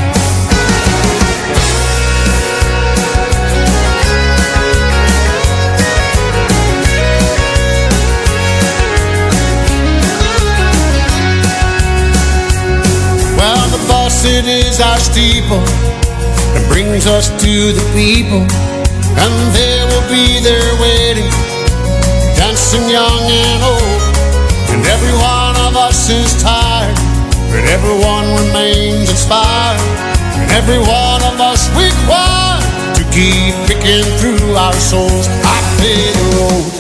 Well, the bus, it is our steeple that brings us to the people, and they will be there waiting, dancing young and old. And every one of us is tired, but everyone remains inspired, and every one of us required to keep picking through our souls. I pay the road,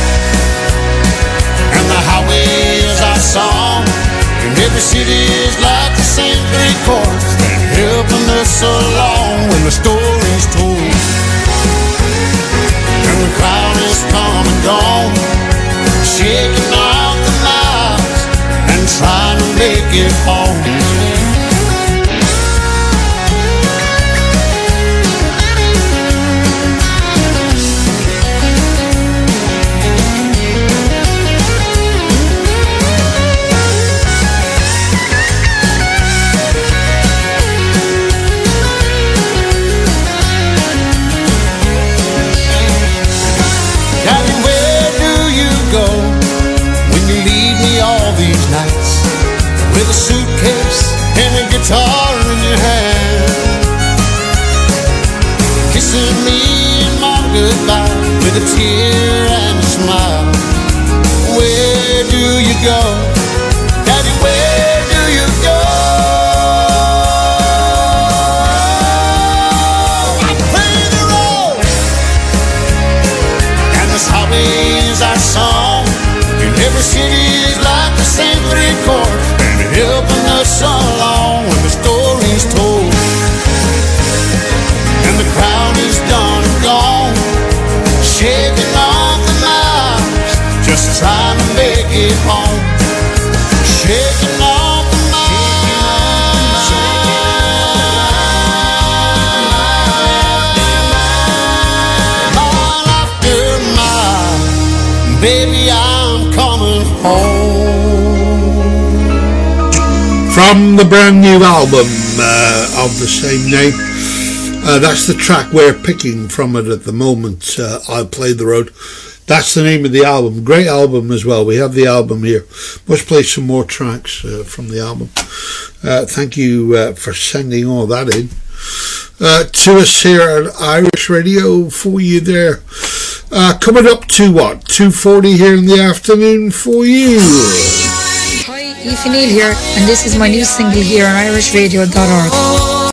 and the highway is our song, and every city is like the same three chords, us along when the story's told, and the crowd is come and gone, shaking off the miles and trying to make it home. With a suitcase and a guitar in your hand, kissing me and my goodbye with a tear and a smile. Where do you go, Daddy, where do you go? I play the role, and this hobby is our song. In every city is like the same three chord, helping us along when the story's told, and the crowd is done and gone, shaking off the miles, just trying to make it home. Shaking off the miles, mile after mile, baby, I'm coming home. From the brand new album uh, of the same name, uh, that's the track we're picking from it at the moment. uh, I'll Play the Road. That's the name of the album. Great album as well. We have the album here. Must play some more tracks uh, from the album. Uh, thank you uh, for sending all that in uh, to us here at Irish Radio for you there. Uh, coming up to what, two forty here in the afternoon for you. Aoife Neal here, and this is my new single here on irish radio dot org.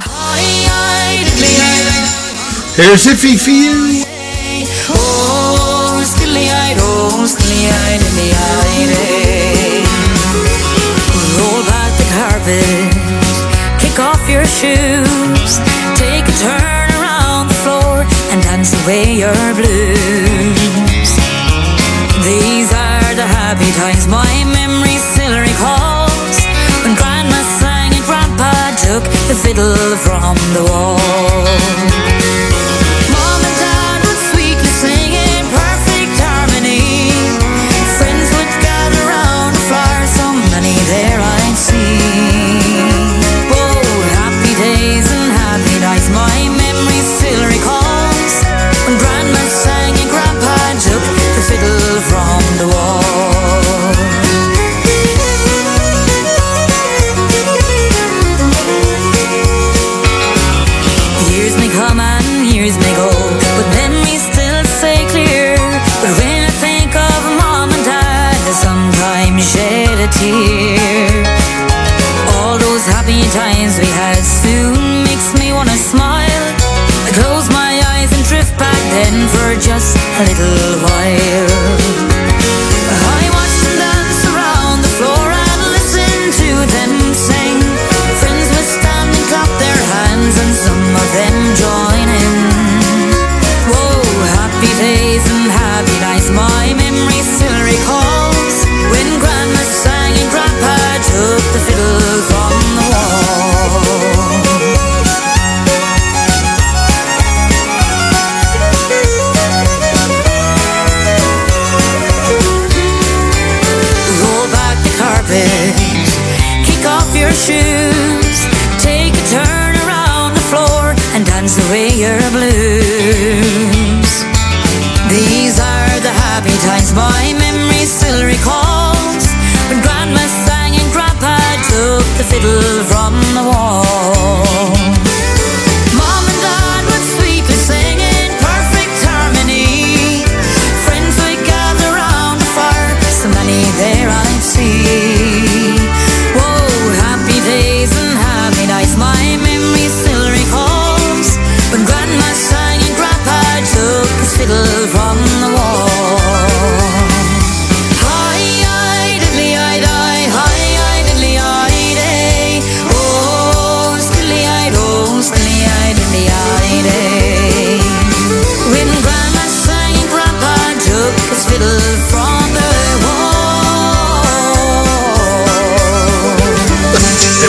Here's Iffy for you. Oh, skilly-eyed, oh, skilly-eyed, skilly-eyed. Roll back the carpet, kick off your shoes, take a turn around the floor and dance away your blues. These are the happy times my memory still recalls, when Grandma sang and Grandpa took the fiddle from the wall. Mom and Dad would sweetly sing in perfect harmony, friends would gather round the fire, so many there I'd see. Oh, happy days and happy nights my memory still recalls, when Grandma sang and Grandpa took the fiddle from the wall. Years may come and years may go, but memories still stay clear. But when I think of Mom and Dad, I sometimes shed a tear. All those happy times we had soon makes me wanna smile. I close my eyes and drift back then for just a little while. I watch them dance around the floor and listen to them sing. Friends would stand and clap their hands and some of them join in. Whoa, happy days and happy nights my memory still recalls, when Grandma sang and Grandpa took the fiddle from the wall. Roll back the carpet, kick off your shoes, take a turn around the floor and dance away your blues. These are the happy times my memory still recalls, when Grandma sang and Grandpa took the fiddle from the wall. Mom and Dad would sweetly sing in perfect harmony, friends would gather round the fire, so many there I'd see. Whoa, happy days and happy nights my memory still recalls, when Grandma sang and Grandpa took the fiddle from the wall.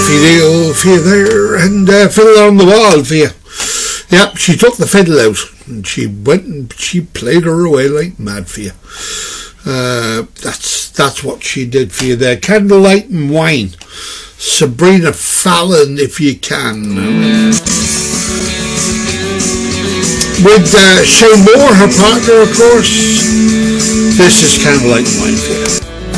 Fiddle for you there, and uh, Fiddle on the Wall for you. Yep, she took the fiddle out and she went and she played her away like mad for you. Uh, that's that's what she did for you there. Candlelight and Wine, Sabrina Fallon, if you can. With uh, Shane Moore, her partner, of course. This is Candlelight and Wine for you.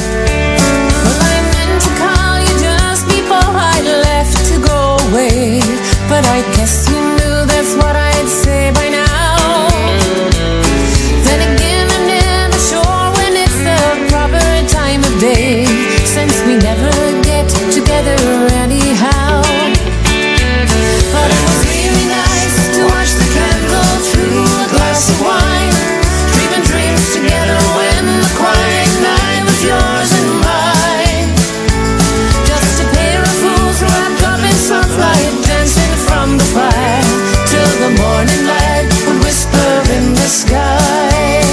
But I guess you knew that's what I'd say by now. Then again, I'm never sure when it's the proper time of day, since we never get together anyhow. But it was really nice to watch the candle through a glass of wine, dreaming dreams together when the quiet night was yours and mine. Just a pair of fools wrapped up in soft light, dancing from the fire till the morning light would whisper in the sky.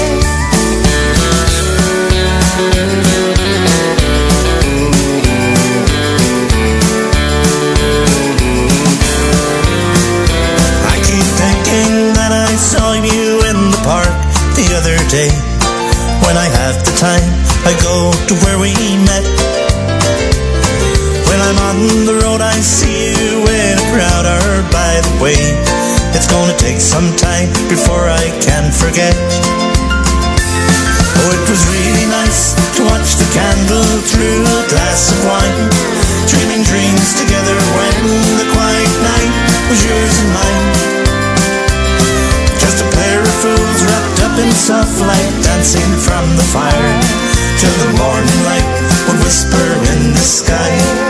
I keep thinking that I saw you in the park the other day. When I have the time, I go to where we met. When I'm on the road, I see you in a crowd or by the way. It's gonna take some time before I can forget. Oh, it was really nice to watch the candle through a glass of wine, dreaming dreams together when the quiet night was yours and mine. Just a pair of fools wrapped up in soft light, dancing from the fire till the morning light would whisper in the sky.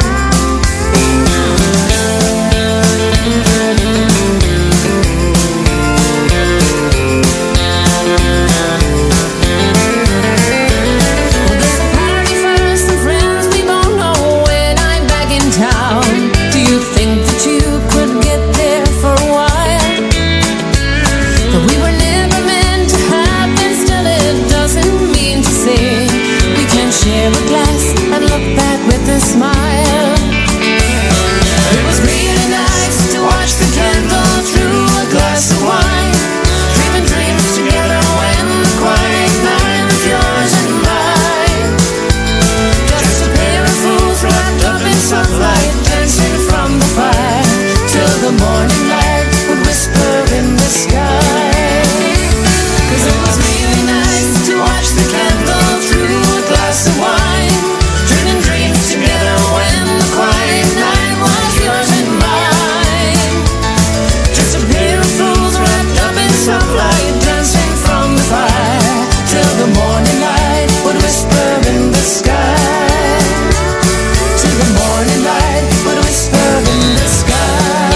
Share a glass and look back with a smile. It was really nice to watch the candle through a glass of wine, dreaming dreams together when the quiet night was yours and mine. Just a pair of fools wrapped up in soft light, dancing from the fire till the morning light would whisper in the sky. 'Cause it was really nice to watch the candle through a glass of wine, dreaming dreams together when the quiet night was yours and mine. Just a pair of fools wrapped up in soft light, dancing from the fire till the morning light would whisper in the sky. Till the morning light would whisper in the sky.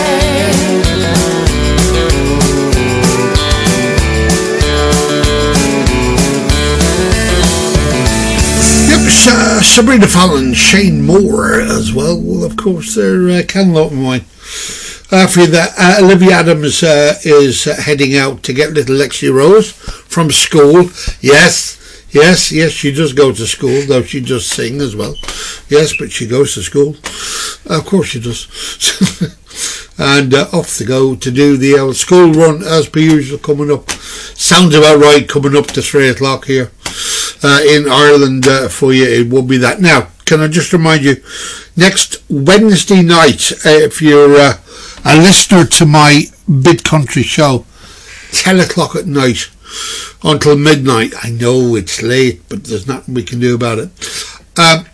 Uh, Sabrina Fallon, Shane Moore as well. Well, of course, they're uh, Candlelight and Wine. After that, uh, Olivia Adams uh, is uh, heading out to get little Lexi Rose from school. Yes, yes, yes, she does go to school, though she does sing as well. Yes, but she goes to school. Uh, of course she does. And uh, off they go to do the uh, school run as per usual coming up. Sounds about right, coming up to three o'clock here. Uh, in Ireland uh, for you, it will be that. Now, can I just remind you, next Wednesday night, uh, if you're uh, a listener to my Bid Country show, ten o'clock at night until midnight. I know it's late, but there's nothing we can do about it. Um,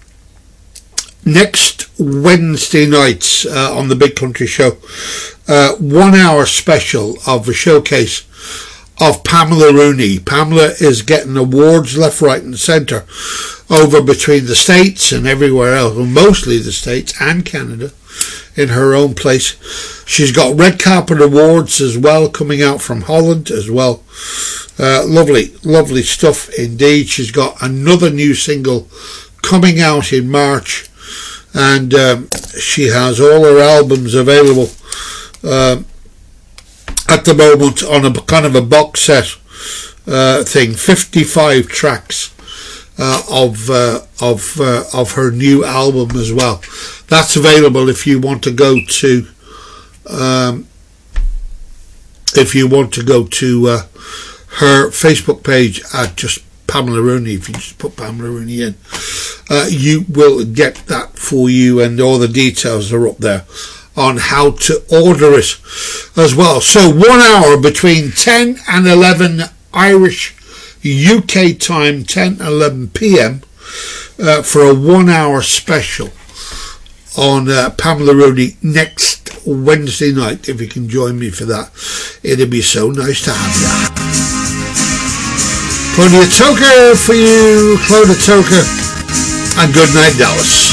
next Wednesday night uh, on the Bid Country show, uh, one hour special of a showcase of Pamela Rooney. Pamela is getting awards left, right and centre over between the States and everywhere else, well, mostly the States and Canada, in her own place. She's got red carpet awards as well coming out from Holland as well. Uh, lovely, lovely stuff indeed. She's got another new single coming out in March, and um, she has all her albums available Um, at the moment on a kind of a box set uh, thing, fifty-five tracks uh, of uh, of uh, of her new album as well. That's available if you want to go to um, if you want to go to uh, her Facebook page at just Pamela Rooney. If you just put Pamela Rooney in, uh, you will get that for you, and all the details are up there on how to order it as well. So one hour between ten and eleven Irish U K time, ten and eleven p.m. Uh, for a one hour special on uh, Pamela Rooney next Wednesday night. If you can join me for that, it'd be so nice to have you. Claudia Toker for you, Claudia Toker, and good night, Dallas.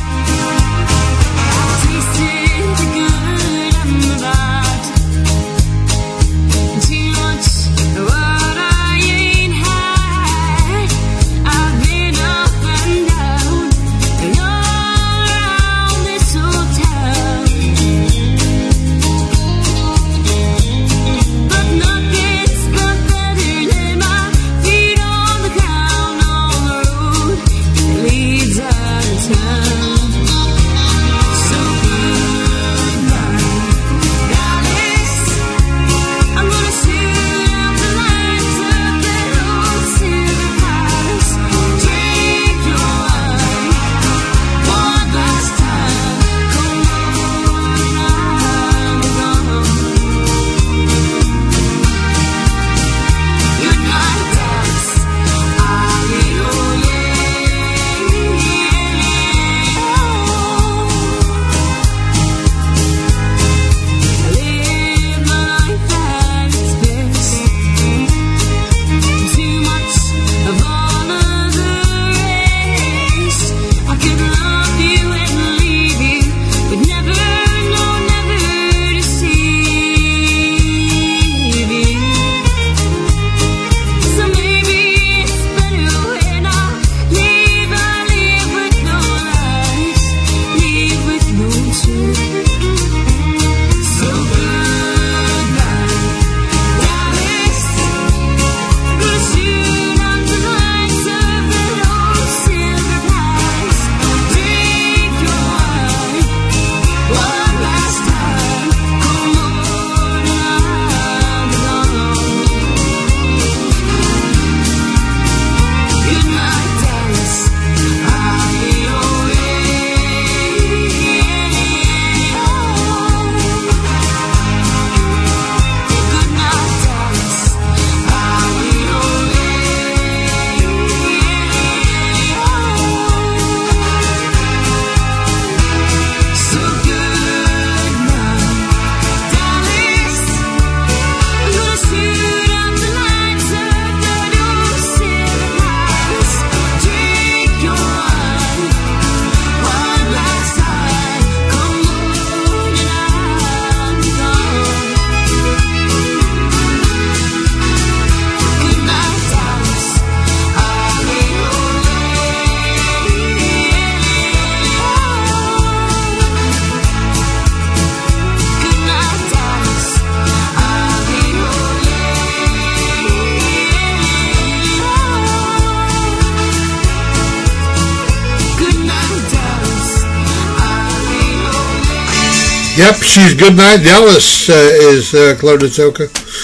Yep, she's good night. Dallas uh, is uh, Claudia Toker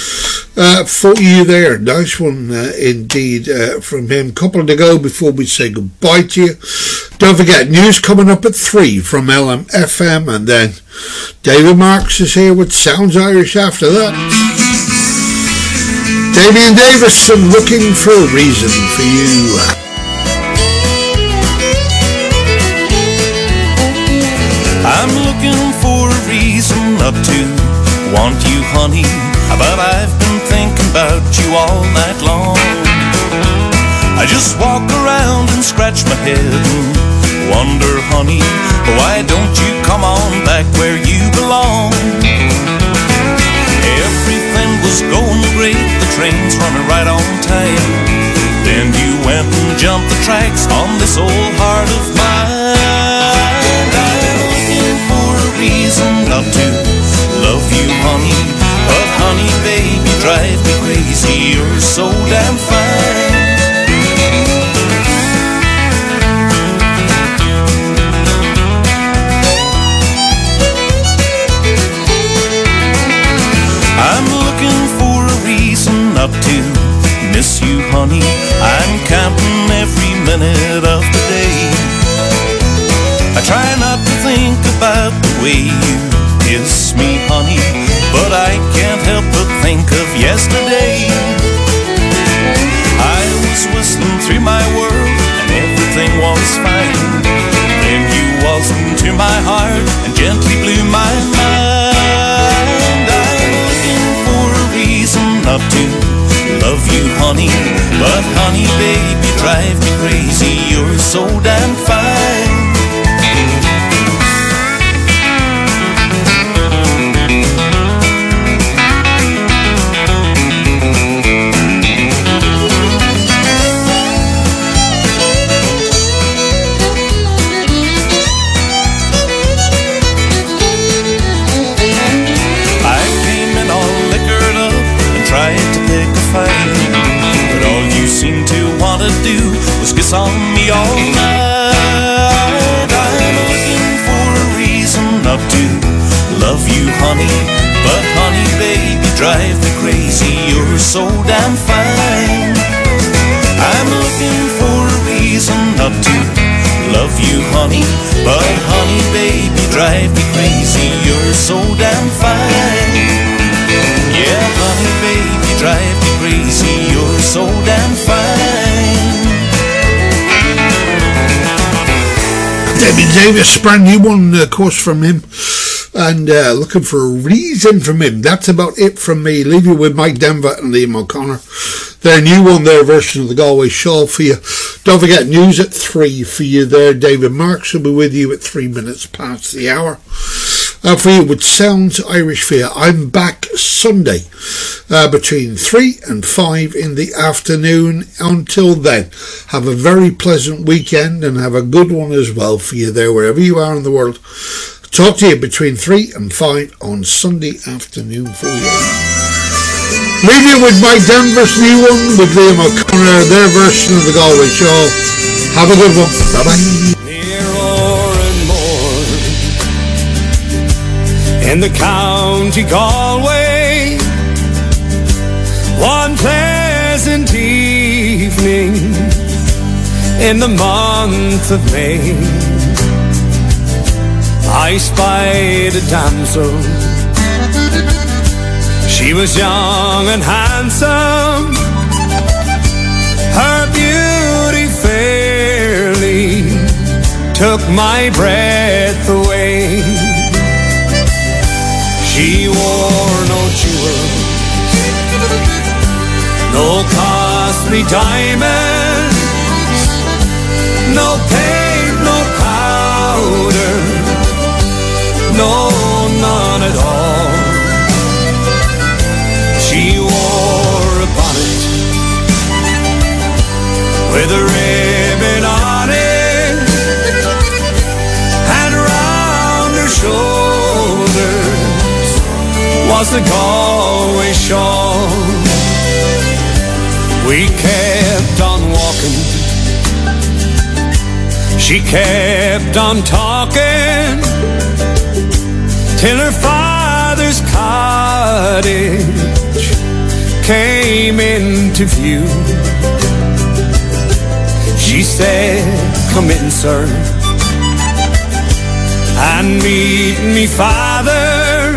uh, for you there. Nice one uh, indeed uh, from him. Couple to go before we say goodbye to you. Don't forget, news coming up at three from L M F M, and then David Marks is here with Sounds Irish after that. Damien Davison, Looking for a Reason for You. I'm looking for a reason not to want you, honey, but I've been thinking about you all night long. I just walk around and scratch my head and wonder, honey, why don't you come on back where you belong? Everything was going great, the train's running right on time. Then you went and jumped the tracks on this old heart of mine. Reason not to love you, honey, but honey, baby, drive me crazy, you're so damn fine. minute of the day. I try not to think about the way you kiss me, honey, but I can't help but think of yesterday. I was whistling through my world and everything was fine. Then you waltzed into my heart and gently blew my mind. I'm looking for a reason not to love you, honey, but honey, babe, you drive me crazy. You're so damn fine. Do was kiss on me all night. I'm looking for a reason not to love you, honey, but honey, babe, you drive me crazy. You're so damn fine. I'm looking for a reason not to love you, honey, but honey, babe, you drive me crazy. You're so damn fine. Yeah, honey, babe, you drive me crazy. You're so damn fine. Debbie Davis, brand new one, of course, from him. And uh, looking for a reason from him. That's about it from me. Leave you with Mike Denver and Liam O'Connor. Their new one, their version of the Galway Shawl for you. Don't forget news at three for you there. David Marks will be with you at three minutes past the hour. Uh, for you with Sounds Irish for you. I'm back Sunday uh, between three and five in the afternoon. Until then, have a very pleasant weekend and have a good one as well for you there, wherever you are in the world. Talk to you between three and five on Sunday afternoon for you. Leave you with Mike Denver's new one with Liam O'Connor, their version of the Galway Shawl. Have a good one. Bye-bye. In the county Galway, one pleasant evening in the month of May, I spied a damsel. She was young and handsome, her beauty fairly took my breath away. She wore no jewels, no costly diamonds, no paint, no powder, no, none at all. She wore a bonnet with a ribbon on it, and round her shoulders was the Galway shawl. We kept on walking, she kept on talking, till her father's cottage came into view. She said, "Come in, sir, and meet me father,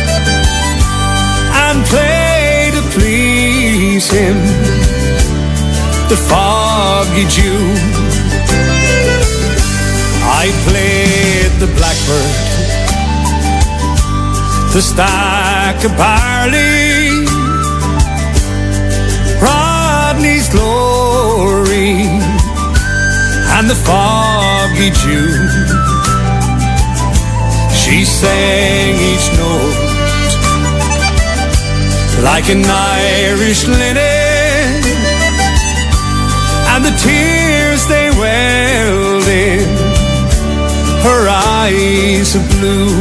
and play to please him the foggy Jew." I played the blackbird, the stack of barley, Rodney's glory, and the foggy Jew. She sang each note like an Irish linnet, and the tears they welled in her eyes of blue.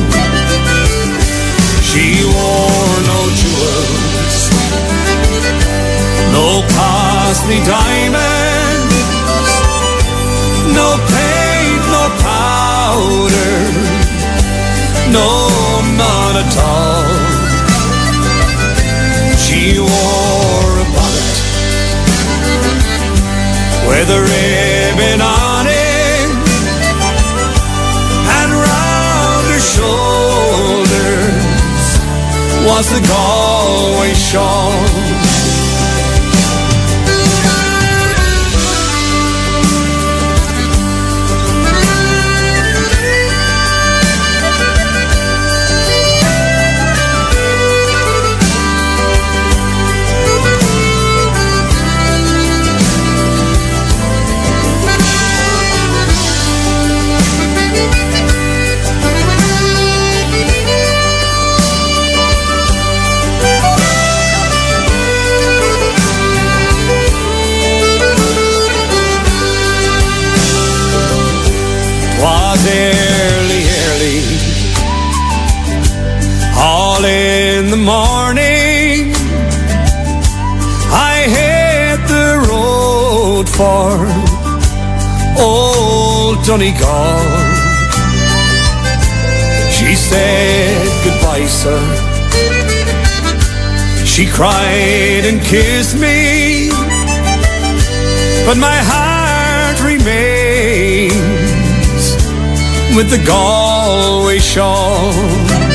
She wore no jewels, no costly diamonds, no paint, no powder, no, none at all. She wore a bonnet with with a ribbon on it, and round her shoulders was the Galway shawl. Was early, early, all in the morning. I hit the road for old Donegal. She said goodbye, sir. She cried and kissed me, but my heart remained with the Galway shawl.